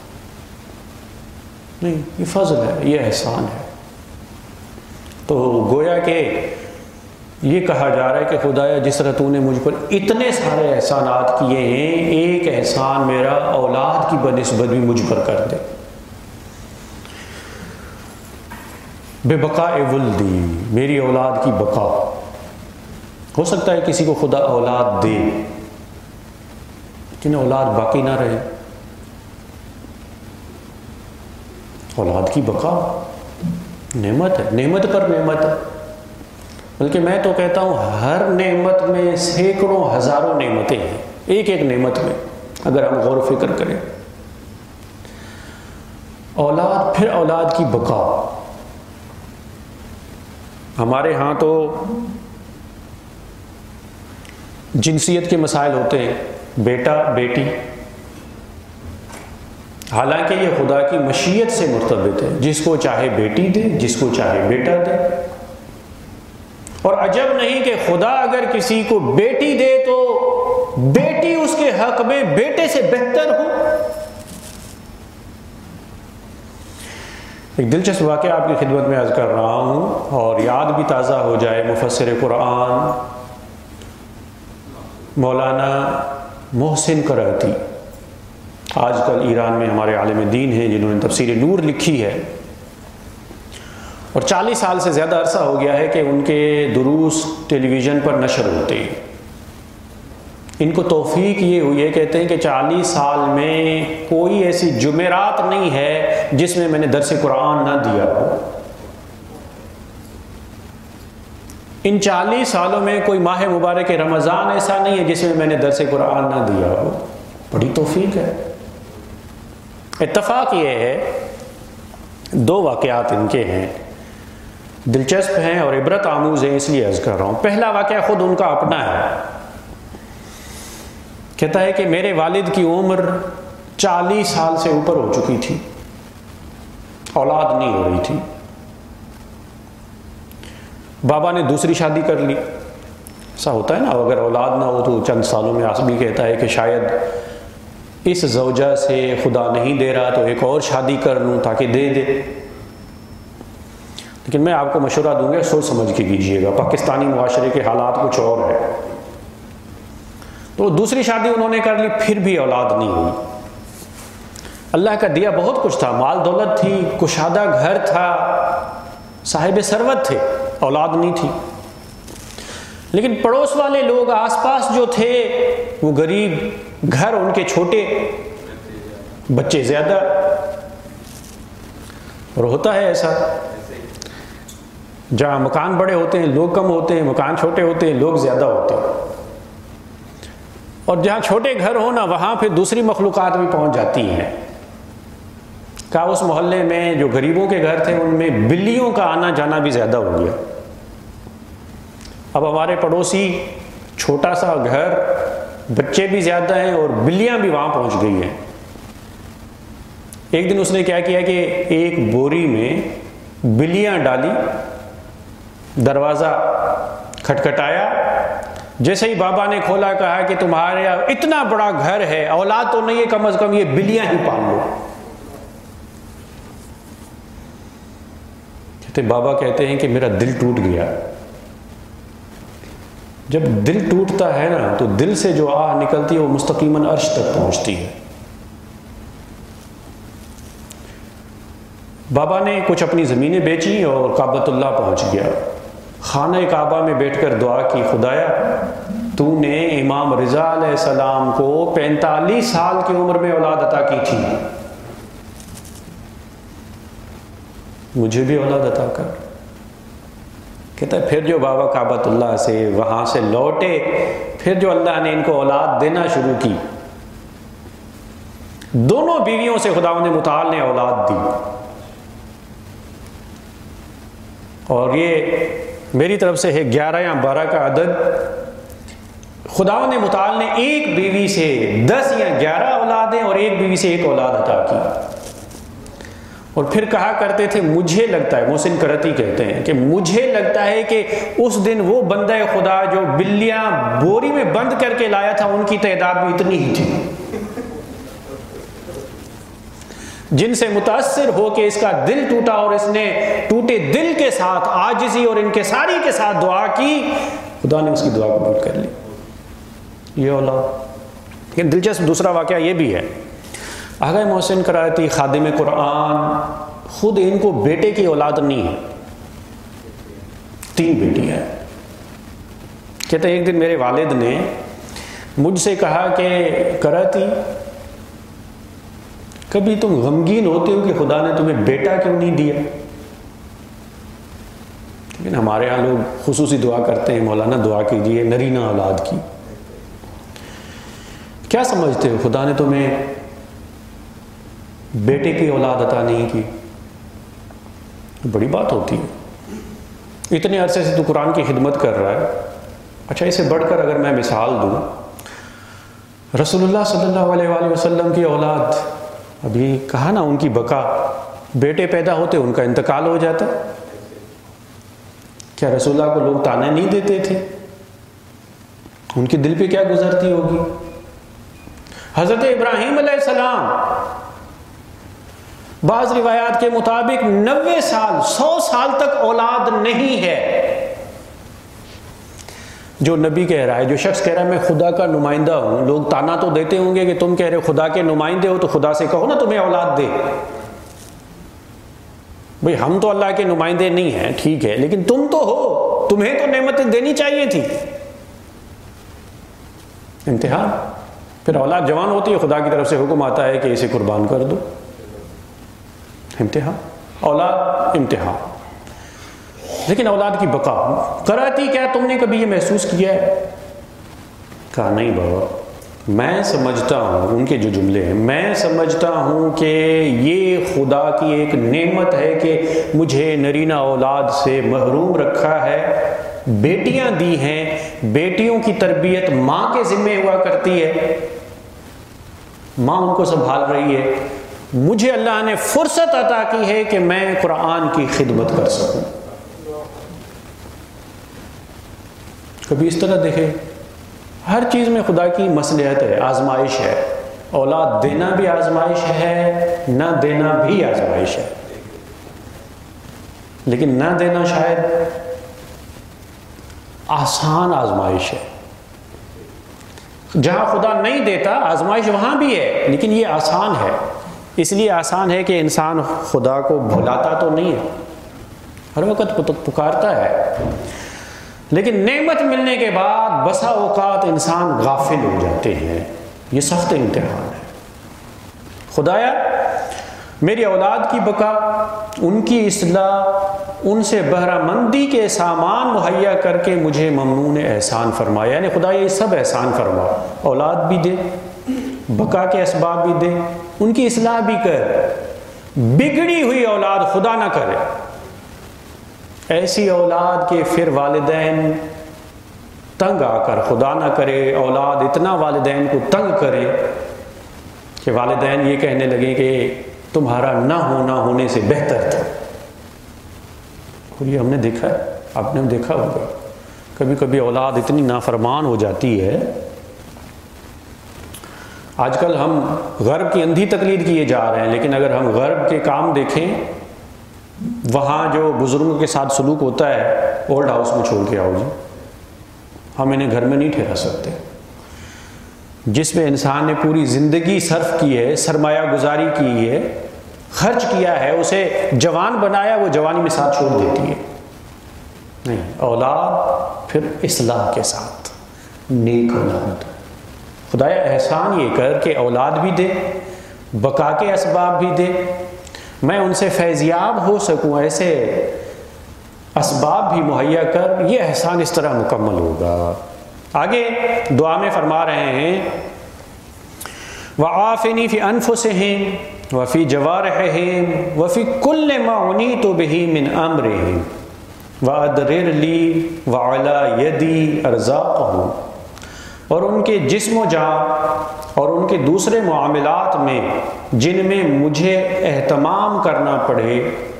نہیں، یہ فضل ہے، یہ احسان ہے. تو گویا کہ یہ کہا جا رہا ہے کہ خدایا جس طرح تو نے مجھ پر اتنے سارے احسانات کیے ہیں، ایک احسان میرا اولاد کی بنسبت بھی مجھ پر کر دے. بے بقاء ولدی، میری اولاد کی بقا. ہو سکتا ہے کسی کو خدا اولاد دے لیکن اولاد باقی نہ رہے. اولاد کی بقا نعمت ہے، نعمت پر نعمت ہے. بلکہ میں تو کہتا ہوں ہر نعمت میں سینکڑوں ہزاروں نعمتیں ہیں ایک ایک نعمت میں، اگر ہم غور و فکر کریں. اولاد، پھر اولاد کی بقا. ہمارے ہاں تو جنسیت کے مسائل ہوتے ہیں، بیٹا بیٹی. حالانکہ یہ خدا کی مشیت سے مرتبط ہے، جس کو چاہے بیٹی دے، جس کو چاہے بیٹا دے. اور عجب نہیں کہ خدا اگر کسی کو بیٹی دے تو بیٹی اس کے حق میں بیٹے سے بہتر ہو. ایک دلچسپ واقعہ آپ کی خدمت میں عرض کر رہا ہوں اور یاد بھی تازہ ہو جائے. مفسر قرآن مولانا محسن کراتی آج کل ایران میں ہمارے عالم دین ہیں جنہوں نے تفسیر نور لکھی ہے، اور چالیس سال سے زیادہ عرصہ ہو گیا ہے کہ ان کے دروس ٹیلی ویژن پر نشر ہوتے ہیں. ان کو توفیق یہ ہوئی ہے، کہتے ہیں کہ چالیس سال میں کوئی ایسی جمعرات نہیں ہے جس میں میں نے درس قرآن نہ دیا ہو. ان چالیس سالوں میں کوئی ماہ مبارک رمضان ایسا نہیں ہے جس میں میں نے درس قرآن نہ دیا ہو. بڑی توفیق ہے. اتفاق یہ ہے دو واقعات ان کے ہیں، دلچسپ ہیں اور عبرت آموز ہیں، اس لیے عرض کر رہا ہوں. پہلا واقعہ خود ان کا اپنا ہے. کہتا ہے کہ میرے والد کی عمر چالیس سال سے اوپر ہو چکی تھی، اولاد نہیں ہو رہی تھی. بابا نے دوسری شادی کر لی. ایسا ہوتا ہے نا، اگر اولاد نہ ہو تو چند سالوں میں آدمی کہتا ہے کہ شاید اس زوجہ سے خدا نہیں دے رہا تو ایک اور شادی کر لوں تاکہ دے دے. لیکن میں آپ کو مشورہ دوں گا، سوچ سمجھ کے کیجیے گا. پاکستانی معاشرے کے حالات کچھ اور ہے. تو دوسری شادی انہوں نے کر لی، پھر بھی اولاد نہیں ہوئی. اللہ کا دیا بہت کچھ تھا، مال دولت تھی، کشادہ گھر تھا، صاحب ثروت تھے، اولاد نہیں تھی. لیکن پڑوس والے لوگ آس پاس جو تھے وہ غریب، گھر ان کے چھوٹے، بچے زیادہ. اور ہوتا ہے ایسا، جہاں مکان بڑے ہوتے ہیں لوگ کم ہوتے ہیں، مکان چھوٹے ہوتے ہیں لوگ زیادہ ہوتے ہیں. اور جہاں چھوٹے گھر ہو نا وہاں پھر دوسری مخلوقات بھی پہنچ جاتی ہیں. کہا اس محلے میں جو غریبوں کے گھر تھے ان میں بلیوں کا آنا جانا بھی زیادہ ہو گیا. اب ہمارے پڑوسی، چھوٹا سا گھر، بچے بھی زیادہ ہیں اور بلیاں بھی وہاں پہنچ گئی ہیں. ایک دن اس نے کیا کیا کہ ایک بوری میں بلیاں ڈالی، دروازہ کھٹکھٹایا. جیسے ہی بابا نے کھولا کہا کہ تمہارے اتنا بڑا گھر ہے، اولاد تو نہیں ہے، کم از کم یہ بلیاں ہی پال لو. کہتے بابا کہتے ہیں کہ میرا دل ٹوٹ گیا. جب دل ٹوٹتا ہے نا تو دل سے جو آہ نکلتی ہے وہ مستقیماً عرش تک پہنچتی ہے. بابا نے کچھ اپنی زمینیں بیچی اور کعبۃ اللہ پہنچ گیا. خانہ کعبہ میں بیٹھ کر دعا کی، خدایا تو نے امام رضا علیہ السلام کو پینتالیس سال کی عمر میں اولاد عطا کی تھی، مجھے بھی اولاد عطا کر۔ کہتا ہے پھر جو بابا کعبۃ اللہ سے وہاں سے لوٹے، پھر جو اللہ نے ان کو اولاد دینا شروع کی، دونوں بیویوں سے خداوند متعال نے اولاد دی۔ اور یہ میری طرف سے ہے گیارہ یا بارہ کا عدد۔ خداوند متعال نے ایک بیوی سے دس یا گیارہ اولادیں اور ایک بیوی سے ایک اولاد عطا کی، اور پھر کہا کرتے تھے مجھے لگتا ہے، محسن کرتی کہتے ہیں کہ مجھے لگتا ہے کہ اس دن وہ بندہ خدا جو بلیاں بوری میں بند کر کے لایا تھا ان کی تعداد بھی اتنی ہی تھی، جن سے متاثر ہو کے اس کا دل ٹوٹا اور اس نے ٹوٹے دل کے ساتھ عاجزی اور انکساری کے ساتھ دعا کی، خدا نے اس کی دعا قبول کر لی، یہ اولاد۔ لیکن دلچسپ دوسرا واقعہ یہ بھی ہے، آغا محسن کراتی خادم قرآن خود ان کو بیٹے کی اولاد نہیں ہے، تین بیٹیاں ہیں۔ کہتے ہیں ایک دن میرے والد نے مجھ سے کہا کہ کراتی کبھی تم غمگین ہوتے ہو کہ خدا نے تمہیں بیٹا کیوں نہیں دیا؟ لیکن ہمارے ہاں لوگ خصوصی دعا کرتے ہیں، مولانا دعا کیجئے نرینہ اولاد کی۔ کیا سمجھتے ہو خدا نے تمہیں بیٹے کی اولاد عطا نہیں کی؟ بڑی بات ہوتی ہے، اتنے عرصے سے تو قرآن کی خدمت کر رہا ہے۔ اچھا اسے بڑھ کر اگر میں مثال دوں، رسول اللہ صلی اللہ علیہ وآلہ وسلم کی اولاد، ابھی کہا نا ان کی بقا، بیٹے پیدا ہوتے ان کا انتقال ہو جاتا، کیا رسول اللہ کو لوگ تانے نہیں دیتے تھے؟ ان کے دل پہ کیا گزرتی ہوگی؟ حضرت ابراہیم علیہ السلام بعض روایات کے مطابق نوے سال سو سال تک اولاد نہیں ہے۔ جو نبی کہہ رہا ہے، جو شخص کہہ رہا ہے میں خدا کا نمائندہ ہوں، لوگ تانا تو دیتے ہوں گے کہ تم کہہ رہے خدا کے نمائندے ہو تو خدا سے کہو نا تمہیں اولاد دے۔ بھئی ہم تو اللہ کے نمائندے نہیں ہیں، ٹھیک ہے، لیکن تم تو ہو، تمہیں تو نعمتیں دینی چاہیے تھی۔ امتحان، پھر اولاد جوان ہوتی ہے، خدا کی طرف سے حکم آتا ہے کہ اسے قربان کر دو۔ امتحان، اولاد امتحان، لیکن اولاد کی بقا کراتی، کیا تم نے کبھی یہ محسوس کیا ہے؟ کہا نہیں بابا، میں سمجھتا ہوں، ان کے جو جملے ہیں، میں سمجھتا ہوں کہ یہ خدا کی ایک نعمت ہے کہ مجھے نرینہ اولاد سے محروم رکھا ہے، بیٹیاں دی ہیں، بیٹیوں کی تربیت ماں کے ذمہ ہوا کرتی ہے، ماں ان کو سنبھال رہی ہے، مجھے اللہ نے فرصت عطا کی ہے کہ میں قرآن کی خدمت کر سکوں۔ کبھی اس طرح دیکھے، ہر چیز میں خدا کی مصلحت ہے، آزمائش ہے، اولاد دینا بھی آزمائش ہے، نہ دینا بھی آزمائش ہے، لیکن نہ دینا شاید آسان آزمائش ہے۔ جہاں خدا نہیں دیتا آزمائش وہاں بھی ہے، لیکن یہ آسان ہے، اس لیے آسان ہے کہ انسان خدا کو بھلاتا تو نہیں ہے، ہر وقت پکارتا ہے، لیکن نعمت ملنے کے بعد بسا اوقات انسان غافل ہو جاتے ہیں۔ یہ سخت امتحان ہے۔ خدایا میری اولاد کی بقا، ان کی اصلاح، ان سے بہرہ مندی کے سامان مہیا کر کے مجھے ممنون احسان فرمایا، یعنی خدا یہ سب احسان فرما، اولاد بھی دے، بقا کے اسباب بھی دے، ان کی اصلاح بھی کر، بگڑی ہوئی اولاد خدا نہ کرے، ایسی اولاد کے پھر والدین تنگ آ کر، خدا نہ کرے اولاد اتنا والدین کو تنگ کرے کہ والدین یہ کہنے لگے کہ تمہارا نہ ہونا ہونے سے بہتر تھا۔ اور یہ ہم نے دیکھا ہے، آپ نے دیکھا ہوگا، کبھی کبھی اولاد اتنی نافرمان ہو جاتی ہے۔ آج کل ہم غرب کی اندھی تقلید کیے جا رہے ہیں، لیکن اگر ہم غرب کے کام دیکھیں، وہاں جو بزرگوں کے ساتھ سلوک ہوتا ہے، اولڈ ہاؤس میں چھوڑ کے آؤ جی، ہم انہیں گھر میں نہیں ٹھہرا سکتے۔ جس میں انسان نے پوری زندگی صرف کی ہے، سرمایہ گزاری کی ہے، خرچ کیا ہے، اسے جوان بنایا، وہ جوانی میں ساتھ چھوڑ دیتی ہے۔ نہیں، اولاد پھر اصلاح کے ساتھ، نیک اولاد. خدایا احسان یہ کر کہ اولاد بھی دے، بقا کے اسباب بھی دے، میں ان سے فیضیاب ہو سکوں، ایسے اسباب بھی مہیا کر. یہ احسان اس طرح مکمل ہوگا. آگے دعا میں فرما رہے ہیں وَعَافِنِي فِي أَنفُسِهِمْ وَفِي جَوَارِحِهِمْ وَفِي كُلِّ مَا عُنِيتُ بِهِ مِنْ أَمْرِهِمْ وَأَدْرِرْ لِي وَعَلَى يَدِي أَرْزَاقَهُمْ. اور ان کے جسم و جان اور ان کے دوسرے معاملات میں جن میں مجھے اہتمام کرنا پڑے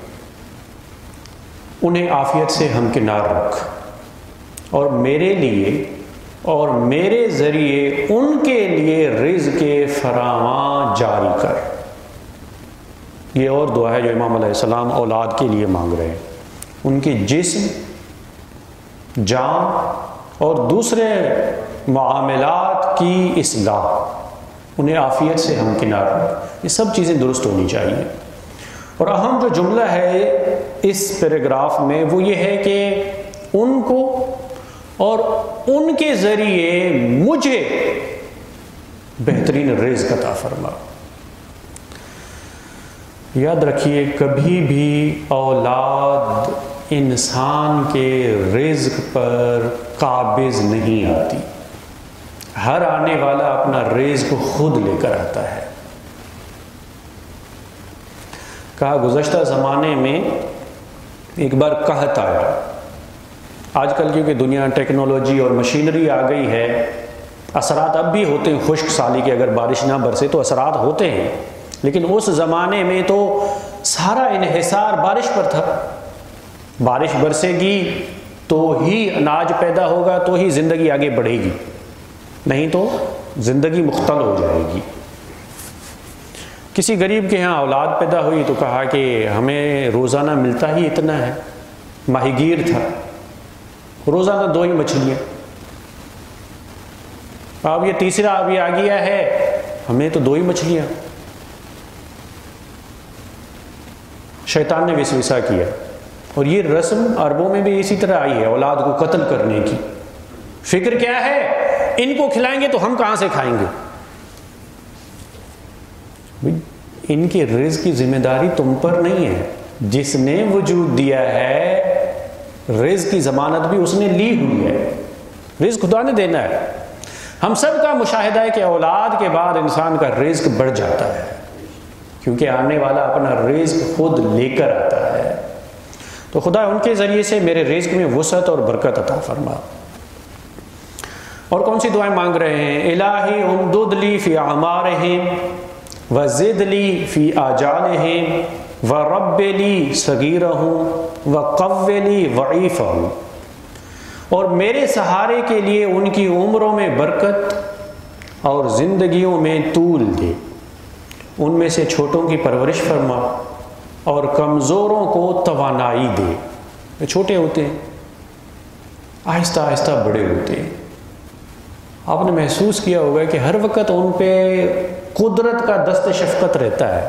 انہیں عافیت سے ہمکنار رکھ، اور میرے لیے اور میرے ذریعے ان کے لیے رزق فراواں جاری کر. یہ اور دعا ہے جو امام علیہ السلام اولاد کے لیے مانگ رہے ہیں. ان کے جسم، جان اور دوسرے معاملات کی اصلاح، انہیں عافیت سے ہمکنار رکھ. یہ سب چیزیں درست ہونی چاہیے. اور اہم جو جملہ ہے اس پیراگراف میں وہ یہ ہے کہ ان کو اور ان کے ذریعے مجھے بہترین رزق عطا فرما. یاد رکھیے کبھی بھی اولاد انسان کے رزق پر قابض نہیں آتی. ہر آنے والا اپنا رزق خود لے کر آتا ہے. کہا گزشتہ زمانے میں ایک بار قحط آیا. آج کل کیونکہ دنیا ٹیکنالوجی اور مشینری آ گئی ہے، اثرات اب بھی ہوتے ہیں خشک سالی کے، اگر بارش نہ برسے تو اثرات ہوتے ہیں، لیکن اس زمانے میں تو سارا انحصار بارش پر تھا. بارش برسے گی تو ہی اناج پیدا ہوگا، تو ہی زندگی آگے بڑھے گی، نہیں تو زندگی مختل ہو جائے گی. کسی غریب کے ہاں اولاد پیدا ہوئی تو کہا کہ ہمیں روزانہ ملتا ہی اتنا ہے. ماہی گیر تھا، روزانہ دو ہی مچھلیاں. اب یہ تیسرا ابھی آ گیا ہے، ہمیں تو دو ہی مچھلیاں. شیطان نے وسوسہ کیا، اور یہ رسم عربوں میں بھی اسی طرح آئی ہے، اولاد کو قتل کرنے کی. فکر کیا ہے؟ ان کو کھلائیں گے تو ہم کہاں سے کھائیں گے؟ ان کے رزق کی ذمہ داری تم پر نہیں ہے. جس نے وجود دیا ہے رزق کی ضمانت بھی اس نے لی ہوئی ہے. رزق خدا نے دینا ہے. ہم سب کا مشاہدہ ہے کہ اولاد کے بعد انسان کا رزق بڑھ جاتا ہے، کیونکہ آنے والا اپنا رزق خود لے کر آتا ہے. تو خدا ان کے ذریعے سے میرے رزق میں وسعت اور برکت عطا فرما. اور کون سی دعائیں مانگ رہے ہیں؟ الہی امدد لی فی اعمارہم وزد لی فی آجالہم ورب لی صغیرہم وقو لی ضعیفہم. اور میرے سہارے کے لیے ان کی عمروں میں برکت اور زندگیوں میں طول دے. ان میں سے چھوٹوں کی پرورش فرما اور کمزوروں کو توانائی دے. چھوٹے ہوتے ہیں، آہستہ آہستہ بڑے ہوتے ہیں. آپ نے محسوس کیا ہوگا کہ ہر وقت ان پہ قدرت کا دست شفقت رہتا ہے،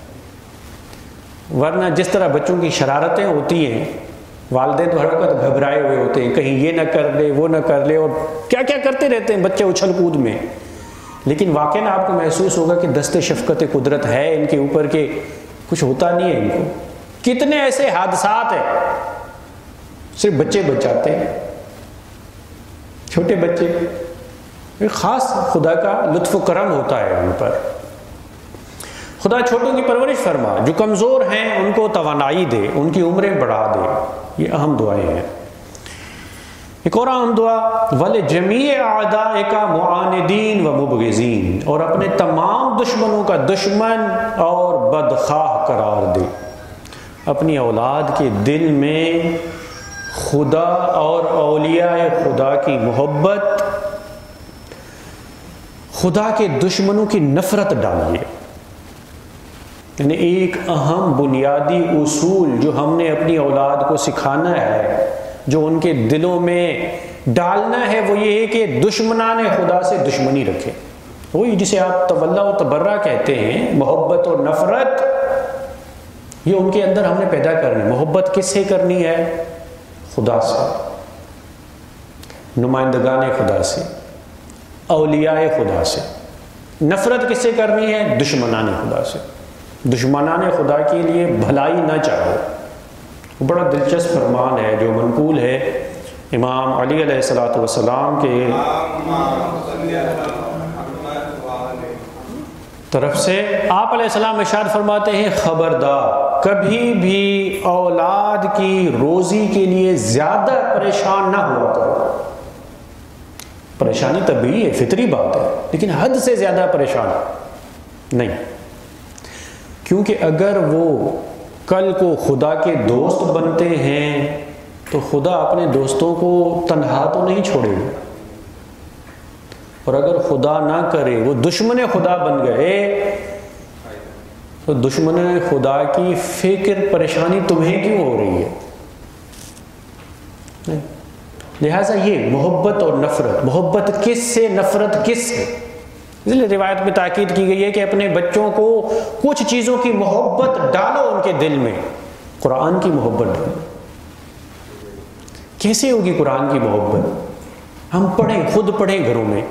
ورنہ جس طرح بچوں کی شرارتیں ہوتی ہیں، والدین تو ہر وقت گھبرائے ہوئے ہوتے ہیں، کہیں یہ نہ کر لے وہ نہ کر لے، اور کیا کیا کرتے رہتے ہیں بچے اچھل کود میں. لیکن واقعی آپ کو محسوس ہوگا کہ دست شفقت قدرت ہے ان کے اوپر، کہ کچھ ہوتا نہیں ہے ان کو. کتنے ایسے حادثات ہیں صرف بچے بچاتے ہیں، چھوٹے بچے. خاص خدا کا لطف و کرم ہوتا ہے ان پر. خدا چھوٹوں کی پرورش فرما، جو کمزور ہیں ان کو توانائی دے، ان کی عمریں بڑھا دے. یہ اہم دعائیں ہیں. ایک اور اہم دعا وَلِجَمِيعِ أَعْدَائِكَ مُعَانِدِينَ وَمُبْغِضِينَ، اور اپنے تمام دشمنوں کا دشمن اور بدخواہ قرار دے. اپنی اولاد کے دل میں خدا اور اولیاء خدا کی محبت، خدا کے دشمنوں کی نفرت ڈالیے. یعنی ایک اہم بنیادی اصول جو ہم نے اپنی اولاد کو سکھانا ہے، جو ان کے دلوں میں ڈالنا ہے، وہ یہ ہے کہ دشمنان خدا سے دشمنی رکھے. وہی جسے آپ تولا و تبرہ کہتے ہیں، محبت اور نفرت، یہ ان کے اندر ہم نے پیدا کرنی. محبت کس سے کرنی ہے؟ خدا سے، نمائندگان خدا سے. اولیاء خدا سے. نفرت کس سے کرنی ہے؟ دشمنان خدا سے. دشمنان خدا کے لیے بھلائی نہ چاہو. بڑا دلچسپ فرمان ہے جو منقول ہے امام علی علیہ الصلوۃ والسلام کے طرف سے. آپ علیہ السلام ارشاد فرماتے ہیں خبردار کبھی بھی اولاد کی روزی کے لیے زیادہ پریشان نہ ہوا کرو. پریشانی طبیعی ہے، فطری بات ہے، لیکن حد سے زیادہ پریشان نہیں، کیونکہ اگر وہ کل کو خدا کے دوست بنتے ہیں تو خدا اپنے دوستوں کو تنہا تو نہیں چھوڑے گا، اور اگر خدا نہ کرے وہ دشمن خدا بن گئے تو دشمن خدا کی فکر پریشانی تمہیں کیوں ہو رہی ہے؟ لہٰذا یہ محبت اور نفرت، محبت کس سے، نفرت کس سے؟ اس لیے روایت میں تاکید کی گئی ہے کہ اپنے بچوں کو کچھ چیزوں کی محبت ڈالو ان کے دل میں. قرآن کی محبت ڈالو. کیسے ہوگی قرآن کی محبت؟ ہم پڑھیں، خود پڑھیں گھروں میں.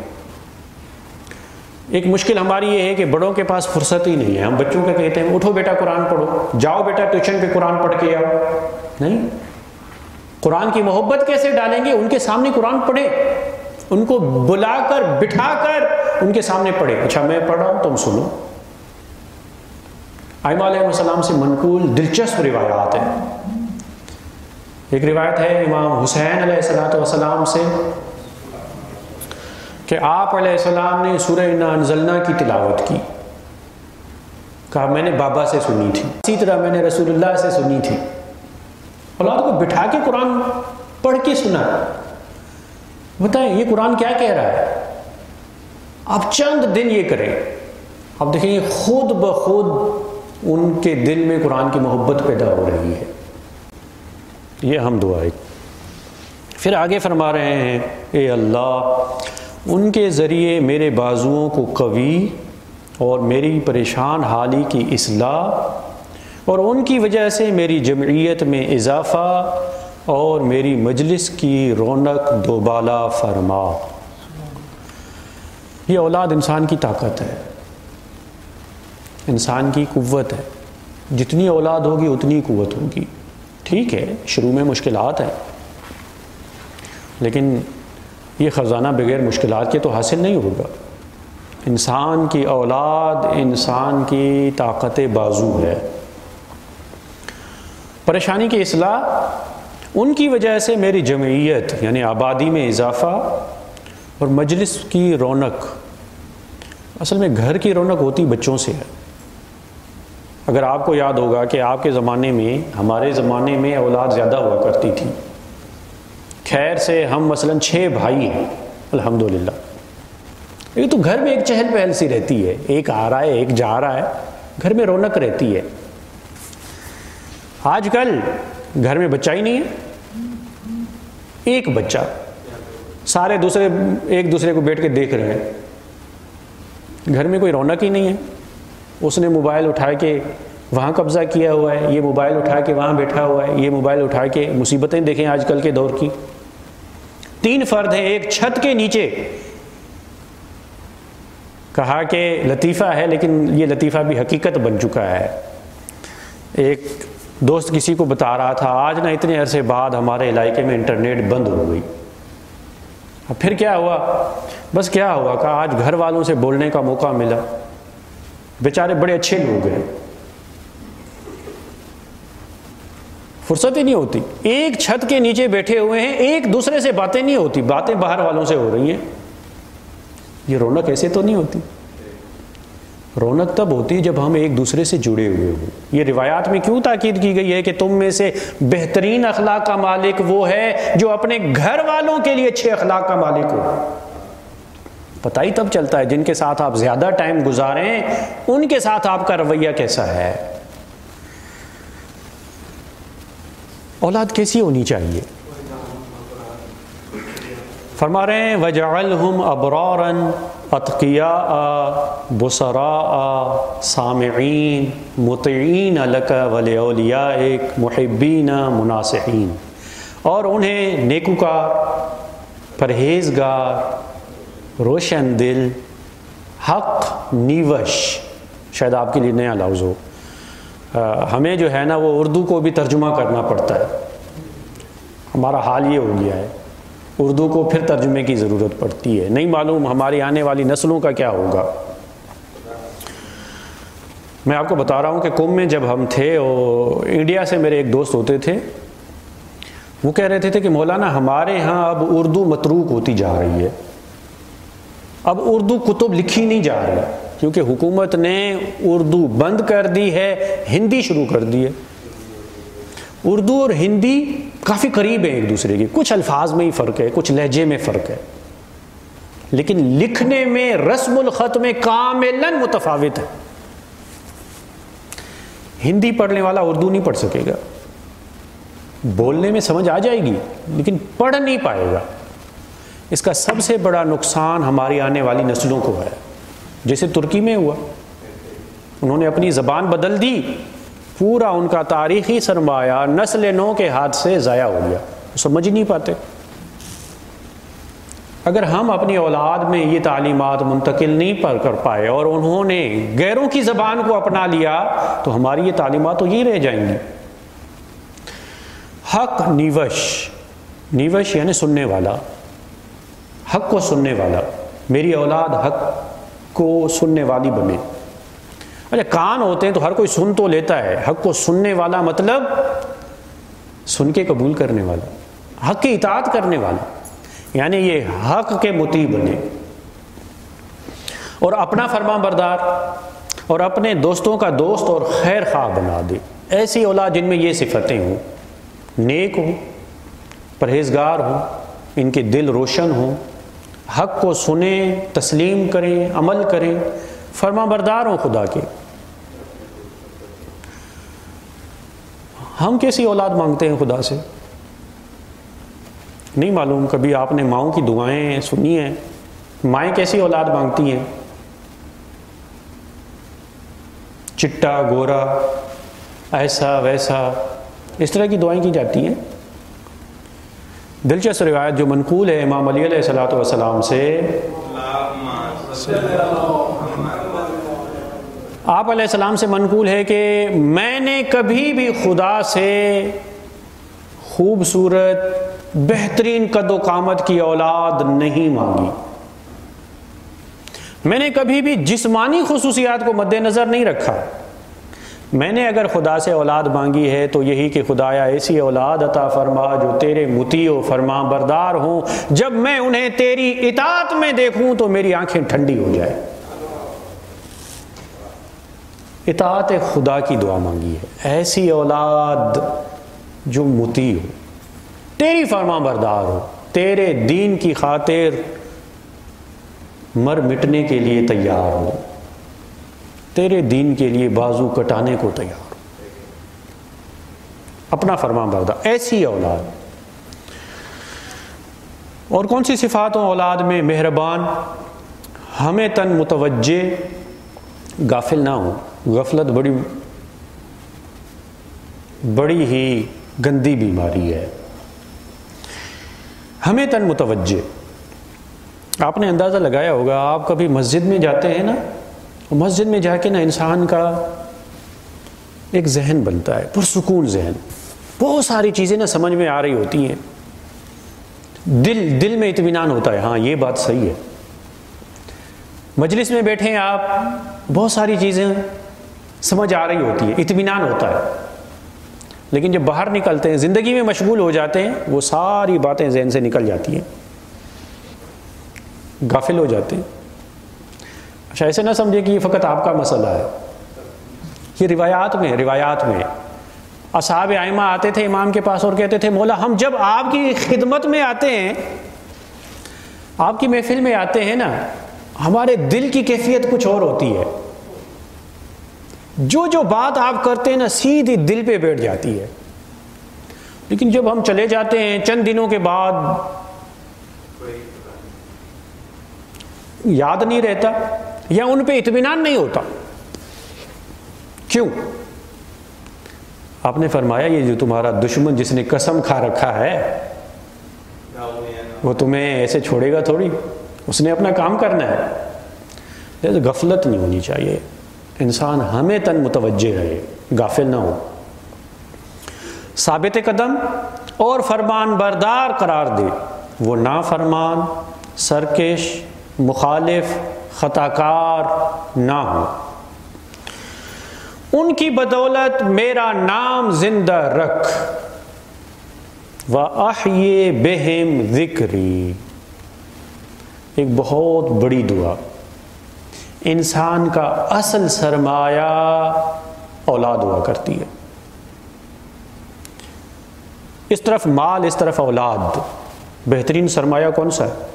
ایک مشکل ہماری یہ ہے کہ بڑوں کے پاس فرصت ہی نہیں ہے. ہم بچوں کو کہتے ہیں اٹھو بیٹا قرآن پڑھو، جاؤ بیٹا ٹیوشن پہ قرآن پڑھ کے آؤ. نہیں، قرآن کی محبت کیسے ڈالیں گے؟ ان کے سامنے قرآن پڑھیں، ان کو بلا کر بٹھا کر ان کے سامنے پڑھیں. اچھا میں پڑھ رہا ہوں تم سنو. ائمہ علیہ السلام سے منقول دلچسپ روایات ہیں. ایک روایت ہے امام حسین علیہ السلام سے کہ آپ علیہ السلام نے سورہ انا انزلنا کی تلاوت کی. کہا میں نے بابا سے سنی تھی، اسی طرح میں نے رسول اللہ سے سنی تھی. اولاد کو بٹھا کے قرآن پڑھ کے سنا. بتائیں یہ قرآن کیا کہہ رہا ہے؟ آپ چند دن یہ کریں، آپ دیکھیں یہ خود بخود ان کے دل میں قرآن کی محبت پیدا ہو رہی ہے. یہ ہم دعا ہے. پھر آگے فرما رہے ہیں اے اللہ ان کے ذریعے میرے بازوؤں کو قوی اور میری پریشان حالی کی اصلاح اور ان کی وجہ سے میری جمعیت میں اضافہ اور میری مجلس کی رونق دوبالا فرما. یہ اولاد انسان کی طاقت ہے، انسان کی قوت ہے. جتنی اولاد ہوگی اتنی قوت ہوگی. ٹھیک ہے شروع میں مشکلات ہیں، لیکن یہ خزانہ بغیر مشکلات کے تو حاصل نہیں ہوگا. انسان کی اولاد انسان کی طاقت بازو ہے. پریشانی کی اصلاح، ان کی وجہ سے میری جمعیت یعنی آبادی میں اضافہ اور مجلس کی رونق. اصل میں گھر کی رونق ہوتی بچوں سے ہے. اگر آپ کو یاد ہوگا کہ آپ کے زمانے میں، ہمارے زمانے میں اولاد زیادہ ہوا کرتی تھی. خیر سے ہم مثلاً چھ بھائی ہیں الحمدللہ. یہ تو گھر میں ایک چہل پہل سی رہتی ہے، ایک آ رہا ہے ایک جا رہا ہے، گھر میں رونق رہتی ہے. آج کل گھر میں بچہ ہی نہیں ہے، ایک بچہ، سارے دوسرے ایک دوسرے کو بیٹھ کے دیکھ رہے ہیں. گھر میں کوئی رونق ہی نہیں ہے. اس نے موبائل اٹھا کے وہاں قبضہ کیا ہوا ہے، یہ موبائل اٹھا کے وہاں بیٹھا ہوا ہے، یہ موبائل اٹھا کے. مصیبتیں دیکھیں آج کل کے دور کی. تین فرد ہیں ایک چھت کے نیچے. کہا کہ لطیفہ ہے لیکن یہ لطیفہ بھی حقیقت بن چکا ہے. ایک دوست کسی کو بتا رہا تھا آج نہ اتنے عرصے بعد ہمارے علاقے میں انٹرنیٹ بند ہو گئی. اب پھر کیا ہوا؟ بس کیا ہوا کہ آج گھر والوں سے بولنے کا موقع ملا. بیچارے بڑے اچھے لوگ ہیں، فرصت ہی نہیں ہوتی. ایک چھت کے نیچے بیٹھے ہوئے ہیں، ایک دوسرے سے باتیں نہیں ہوتی، باتیں باہر والوں سے ہو رہی ہیں. یہ رونق ایسے تو نہیں ہوتی. رونق تب ہوتی جب ہم ایک دوسرے سے جڑے ہوئے ہوں. یہ روایات میں کیوں تاکید کی گئی ہے کہ تم میں سے بہترین اخلاق کا مالک وہ ہے جو اپنے گھر والوں کے لیے اچھے اخلاق کا مالک ہو. پتہ ہی تب چلتا ہے جن کے ساتھ آپ زیادہ ٹائم گزاریں ان کے ساتھ آپ کا رویہ کیسا ہے. اولاد کیسی ہونی چاہیے؟ فرما رہے ہیں وَجَعَلْهُمْ أَبْرَارًا أَتْقِيَاءَ بُصَرَاءَ سَامِعِينَ مُطِعِينَ لَكَ وَلِأَوْلِيَائِكَ مُحِبِّينَ مُنَاصِحِينَ. اور انہیں نیکوکار، پرہیزگار روشن دل، حق نیوش، شاید آپ کے لیے نیا لفظ ہو، ہمیں جو ہے نا وہ اردو کو بھی ترجمہ کرنا پڑتا ہے، ہمارا حال یہ ہو گیا ہے، اردو کو پھر ترجمے کی ضرورت پڑتی ہے، نہیں معلوم ہماری آنے والی نسلوں کا کیا ہوگا۔ میں آپ کو بتا رہا ہوں کہ قم میں جب ہم تھے، اور انڈیا سے میرے ایک دوست ہوتے تھے، وہ کہہ رہے تھے کہ مولانا ہمارے ہاں اب اردو متروک ہوتی جا رہی ہے، اب اردو کتب لکھی نہیں جا رہی، کیونکہ حکومت نے اردو بند کر دی ہے، ہندی شروع کر دی ہے۔ اردو اور ہندی کافی قریب ہیں ایک دوسرے کے، کچھ الفاظ میں ہی فرق ہے، کچھ لہجے میں فرق ہے، لیکن لکھنے میں، رسم الخط میں کاملاً متفاوت ہے۔ ہندی پڑھنے والا اردو نہیں پڑھ سکے گا، بولنے میں سمجھ آ جائے گی لیکن پڑھ نہیں پائے گا۔ اس کا سب سے بڑا نقصان ہماری آنے والی نسلوں کو ہے، جیسے ترکی میں ہوا، انہوں نے اپنی زبان بدل دی، پورا ان کا تاریخی سرمایہ نسل نو کے ہاتھ سے ضائع ہو گیا، سمجھ نہیں پاتے۔ اگر ہم اپنی اولاد میں یہ تعلیمات منتقل نہیں کر پائے اور انہوں نے غیروں کی زبان کو اپنا لیا تو ہماری یہ تعلیمات تو یہ رہ جائیں گی۔ حق نیوش، نیوش یعنی سننے والا، حق کو سننے والا، میری اولاد حق کو سننے والی بنے۔ اچھا کان ہوتے ہیں تو ہر کوئی سن تو لیتا ہے، حق کو سننے والا مطلب سن کے قبول کرنے والا، حق کی اطاعت کرنے والا، یعنی یہ حق کے مطیع بنے اور اپنا فرما بردار اور اپنے دوستوں کا دوست اور خیر خواہ بنا دے۔ ایسی اولاد جن میں یہ صفتیں ہوں، نیک ہوں، پرہیزگار ہوں، ان کے دل روشن ہوں، حق کو سنیں، تسلیم کریں، عمل کریں، فرما بردار ہوں خدا کے۔ ہم کیسی اولاد مانگتے ہیں خدا سے؟ نہیں معلوم، کبھی آپ نے ماؤں کی دعائیں سنی ہیں؟ مائیں کیسی اولاد مانگتی ہیں؟ چٹا گورا، ایسا ویسا، اس طرح کی دعائیں کی جاتی ہیں۔ دلچسپ روایت جو منقول ہے امام علی علیہ الصلوۃ والسلام سے، آپ علیہ السلام سے منقول ہے کہ میں نے کبھی بھی خدا سے خوبصورت بہترین قد و قامت کی اولاد نہیں مانگی، میں نے کبھی بھی جسمانی خصوصیات کو مد نظر نہیں رکھا، میں نے اگر خدا سے اولاد مانگی ہے تو یہی کہ خدایا ایسی اولاد عطا فرما جو تیرے مطیع و فرما بردار ہوں، جب میں انہیں تیری اطاعت میں دیکھوں تو میری آنکھیں ٹھنڈی ہو جائے۔ اطاعت خدا کی دعا مانگی ہے، ایسی اولاد جو مطیع ہو، تیری فرما بردار ہو، تیرے دین کی خاطر مر مٹنے کے لیے تیار ہو، تیرے دین کے لیے بازو کٹانے کو تیار ہو، اپنا فرما بردار، ایسی اولاد۔ اور کون سی صفات ہوں اولاد میں؟ مہربان، ہمیں تن متوجہ، غافل نہ ہو۔ غفلت بڑی بڑی ہی گندی بیماری ہے۔ ہمیں تن متوجہ، آپ نے اندازہ لگایا ہوگا، آپ کبھی مسجد میں جاتے ہیں نا، مسجد میں جا کے نا انسان کا ایک ذہن بنتا ہے، پرسکون ذہن، بہت ساری چیزیں نا سمجھ میں آ رہی ہوتی ہیں، دل دل میں اطمینان ہوتا ہے، ہاں یہ بات صحیح ہے۔ مجلس میں بیٹھے ہیں آپ، بہت ساری چیزیں سمجھ آ رہی ہوتی ہیں، اطمینان ہوتا ہے، لیکن جب باہر نکلتے ہیں، زندگی میں مشغول ہو جاتے ہیں، وہ ساری باتیں ذہن سے نکل جاتی ہیں، غافل ہو جاتے ہیں۔ اچھا ایسے نہ سمجھے کہ یہ فقط آپ کا مسئلہ ہے، یہ روایات میں روایات میں اصحاب ائمہ آتے تھے امام کے پاس اور کہتے تھے مولا ہم جب آپ کی خدمت میں آتے ہیں، آپ کی محفل میں آتے ہیں نا، ہمارے دل کی کیفیت کچھ اور ہوتی ہے، جو جو بات آپ کرتے ہیں نا سیدھی دل پہ بیٹھ جاتی ہے، لیکن جب ہم چلے جاتے ہیں چند دنوں کے بعد یاد نہیں رہتا یا ان پہ اطمینان نہیں ہوتا۔ کیوں؟ آپ نے فرمایا یہ جو تمہارا دشمن جس نے قسم کھا رکھا ہے وہ تمہیں ایسے چھوڑے گا تھوڑی، اس نے اپنا کام کرنا ہے، غفلت نہیں ہونی چاہیے، انسان ہمیں تن متوجہ رہے، غافل نہ ہو، ثابت قدم اور فرمان بردار قرار دے، وہ نافرمان، سرکش، مخالف، خطا کار نہ ہو، ان کی بدولت میرا نام زندہ رکھ، وَأَحْيِ بِهِمْ ذِكْرِي۔ ایک بہت بڑی دعا، انسان کا اصل سرمایہ اولاد ہوا کرتی ہے، اس طرف مال اس طرف اولاد، بہترین سرمایہ کون سا ہے؟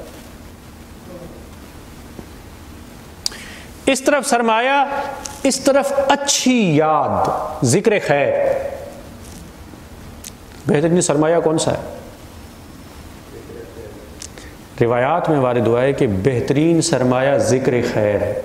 اس طرف سرمایہ، اس طرف اچھی یاد، ذکر خیر، بہترین سرمایہ کون سا ہے؟ روایات میں وارد ہوا ہے کہ بہترین سرمایہ ذکر خیر ہے۔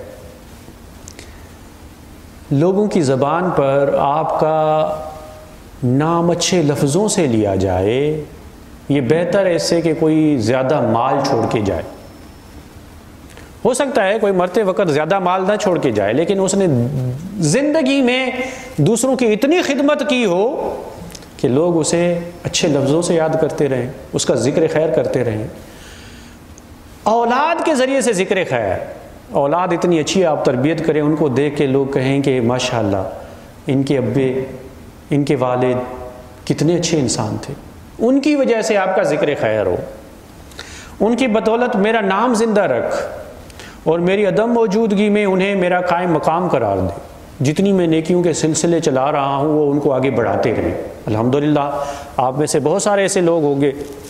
لوگوں کی زبان پر آپ کا نام اچھے لفظوں سے لیا جائے، یہ بہتر ہے اس سے کہ کوئی زیادہ مال چھوڑ کے جائے۔ ہو سکتا ہے کوئی مرتے وقت زیادہ مال نہ چھوڑ کے جائے، لیکن اس نے زندگی میں دوسروں کی اتنی خدمت کی ہو کہ لوگ اسے اچھے لفظوں سے یاد کرتے رہیں، اس کا ذکر خیر کرتے رہیں۔ اولاد کے ذریعے سے ذکر خیر، اولاد اتنی اچھی آپ تربیت کریں، ان کو دیکھ کے لوگ کہیں کہ ماشاءاللہ ان کے ابے، ان کے والد کتنے اچھے انسان تھے، ان کی وجہ سے آپ کا ذکر خیر ہو، ان کی بدولت میرا نام زندہ رکھ، اور میری عدم موجودگی میں انہیں میرا قائم مقام قرار دے، جتنی میں نیکیوں کے سلسلے چلا رہا ہوں وہ ان کو آگے بڑھاتے رہیں۔ الحمدللہ آپ میں سے بہت سارے ایسے لوگ ہوں گے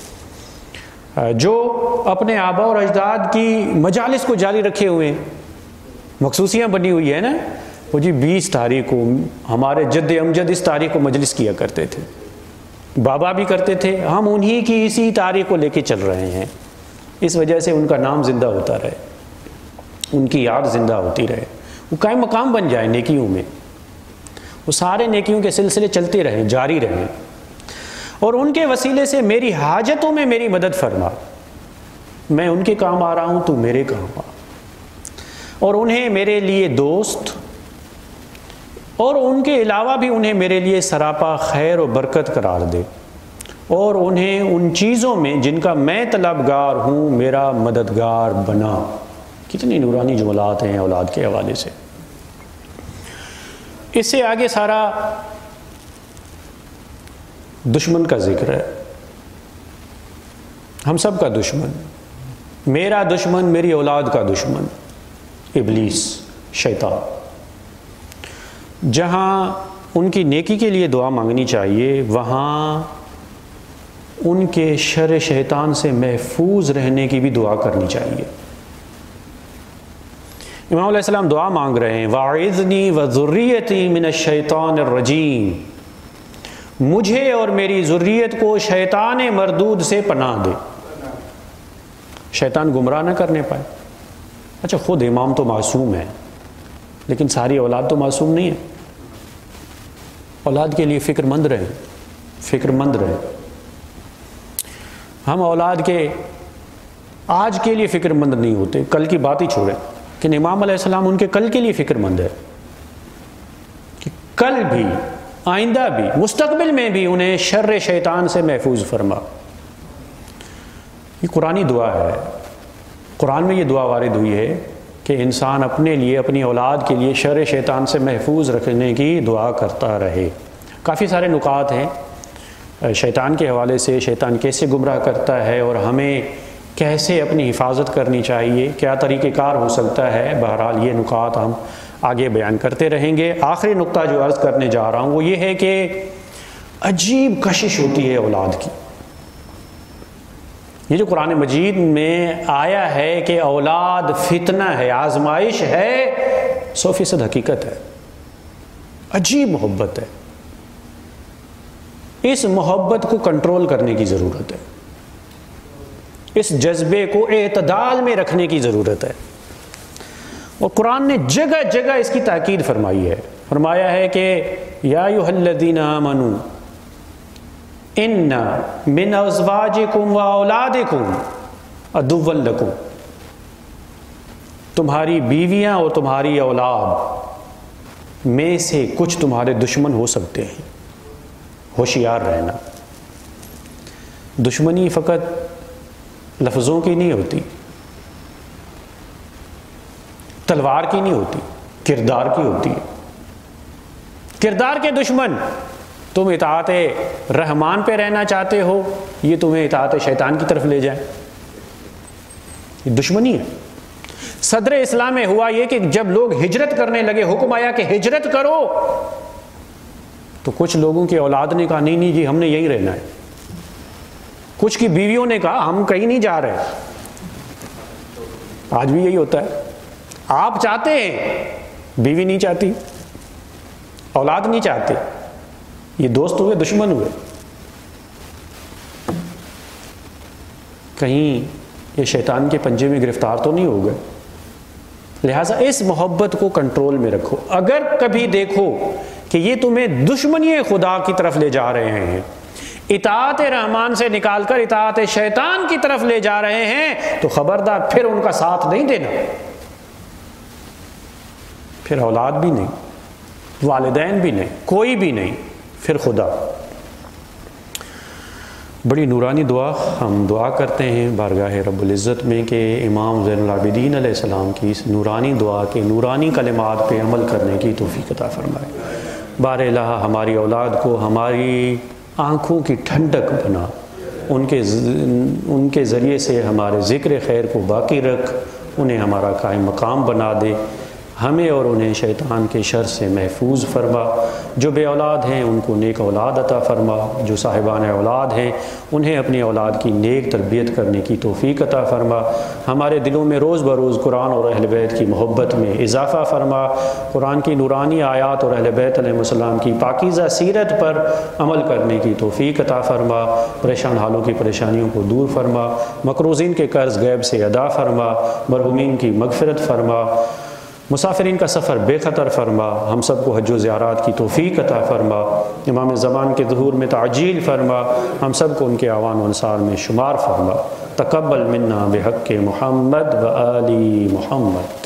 جو اپنے آبا اور اجداد کی مجالس کو جاری رکھے ہوئے ہیں، مخصوصیاں بنی ہوئی ہے نا، وہ جی بیس تاریخ کو ہمارے جد امجد اس تاریخ کو مجلس کیا کرتے تھے، بابا بھی کرتے تھے، ہم انہی کی اسی تاریخ کو لے کے چل رہے ہیں، اس وجہ سے ان کا نام زندہ ہوتا رہے، ان کی یاد زندہ ہوتی رہے، وہ قائم مقام بن جائے نیکیوں میں، وہ سارے نیکیوں کے سلسلے چلتے رہیں، جاری رہیں، اور ان کے وسیلے سے میری حاجتوں میں میری مدد فرما، میں ان کے کام آ رہا ہوں تو میرے کام آ، اور انہیں میرے لیے دوست، اور ان کے علاوہ بھی انہیں میرے لیے سراپا خیر و برکت قرار دے، اور انہیں ان چیزوں میں جن کا میں طلبگار ہوں میرا مددگار بنا۔ کتنی نورانی جملات ہیں اولاد کے حوالے سے۔ اس سے آگے سارا دشمن کا ذکر ہے، ہم سب کا دشمن، میرا دشمن، میری اولاد کا دشمن ابلیس، شیطان۔ جہاں ان کی نیکی کے لیے دعا مانگنی چاہیے، وہاں ان کے شر شیطان سے محفوظ رہنے کی بھی دعا کرنی چاہیے۔ امام علیہ السلام دعا مانگ رہے ہیں، وَاعِذْنِي وَذُرِّيَّتِي مِنَ الشَّيْطَانِ الرَّجِيمِ، مجھے اور میری ذریت کو شیطان مردود سے پناہ دے، شیطان گمراہ نہ کرنے پائے۔ اچھا خود امام تو معصوم ہے، لیکن ساری اولاد تو معصوم نہیں ہے، اولاد کے لیے فکر مند رہے، فکر مند رہے۔ ہم اولاد کے آج کے لیے فکر مند نہیں ہوتے، کل کی بات ہی چھوڑیں، لیکن امام علیہ السلام ان کے کل کے لیے فکر مند ہے کہ کل بھی، آئندہ بھی، مستقبل میں بھی انہیں شر شیطان سے محفوظ فرما۔ یہ قرآنی دعا ہے، قرآن میں یہ دعا وارد ہوئی ہے کہ انسان اپنے لیے، اپنی اولاد کے لیے شر شیطان سے محفوظ رکھنے کی دعا کرتا رہے۔ کافی سارے نکات ہیں شیطان کے حوالے سے، شیطان کیسے گمراہ کرتا ہے اور ہمیں کیسے اپنی حفاظت کرنی چاہیے، کیا طریقہ کار ہو سکتا ہے۔ بہرحال یہ نکات ہم آگے بیان کرتے رہیں گے۔ آخری نقطہ جو عرض کرنے جا رہا ہوں وہ یہ ہے کہ عجیب کشش ہوتی ہے اولاد کی۔ یہ جو قرآن مجید میں آیا ہے کہ اولاد فتنہ ہے، آزمائش ہے، سو فیصد حقیقت ہے۔ عجیب محبت ہے، اس محبت کو کنٹرول کرنے کی ضرورت ہے، اس جذبے کو اعتدال میں رکھنے کی ضرورت ہے، اور قرآن نے جگہ جگہ اس کی تاکید فرمائی ہے۔ فرمایا ہے کہ یا ایھا الذین آمنوا ان من ازواجکم و اولادکم عدوا لکم، تمہاری بیویاں اور تمہاری اولاد میں سے کچھ تمہارے دشمن ہو سکتے ہیں، ہوشیار رہنا۔ دشمنی فقط لفظوں کی نہیں ہوتی، تلوار کی نہیں ہوتی، کردار کی ہوتی ہے۔ کردار کے دشمن، تم اطاعت رحمان پہ رہنا چاہتے ہو، یہ تمہیں اطاعت شیطان کی طرف لے جائے، یہ دشمنی ہے۔ صدر اسلام میں ہوا یہ کہ جب لوگ ہجرت کرنے لگے، حکم آیا کہ ہجرت کرو، تو کچھ لوگوں کی اولاد نے کہا نہیں نہیں جی ہم نے یہی رہنا ہے، کچھ کی بیویوں نے کہا ہم کہیں نہیں جا رہے۔ آج بھی یہی ہوتا ہے، آپ چاہتے ہیں، بیوی نہیں چاہتی، اولاد نہیں چاہتے، یہ دوست ہوئے دشمن ہوئے۔ کہیں یہ شیطان کے پنجے میں گرفتار تو نہیں ہو گئے؟ لہٰذا اس محبت کو کنٹرول میں رکھو۔ اگر کبھی دیکھو کہ یہ تمہیں دشمنی خدا کی طرف لے جا رہے ہیں، اطاعت رحمان سے نکال کر اطاعت شیطان کی طرف لے جا رہے ہیں، تو خبردار پھر ان کا ساتھ نہیں دینا، پھر اولاد بھی نہیں، والدین بھی نہیں، کوئی بھی نہیں، پھر خدا۔ بڑی نورانی دعا ہم دعا کرتے ہیں بارگاہ رب العزت میں کہ امام زین العابدین علیہ السلام کی اس نورانی دعا کے نورانی کلمات پہ عمل کرنے کی توفیق عطا فرمائے۔ بار الہ ہماری اولاد کو ہماری آنکھوں کی ٹھنڈک بنا، ان کے ان کے ذریعے سے ہمارے ذکر خیر کو باقی رکھ، انہیں ہمارا قائم مقام بنا دے، ہمیں اور انہیں شیطان کے شر سے محفوظ فرما۔ جو بے اولاد ہیں ان کو نیک اولاد عطا فرما، جو صاحبان اولاد ہیں انہیں اپنی اولاد کی نیک تربیت کرنے کی توفیق عطا فرما۔ ہمارے دلوں میں روز بروز قرآن اور اہل بیت کی محبت میں اضافہ فرما، قرآن کی نورانی آیات اور اہل بیت علیہ السلام کی پاکیزہ سیرت پر عمل کرنے کی توفیق عطا فرما، پریشان حالوں کی پریشانیوں کو دور فرما، مقروضین کے قرض غیب سے ادا فرما، مرحومین کی مغفرت فرما، مسافرین کا سفر بے خطر فرما، ہم سب کو حج و زیارات کی توفیق عطا فرما، امام زمان کے ظہور میں تعجیل فرما، ہم سب کو ان کے اعوان و انصار میں شمار فرما۔ تقبل منا بحق محمد و آل محمد۔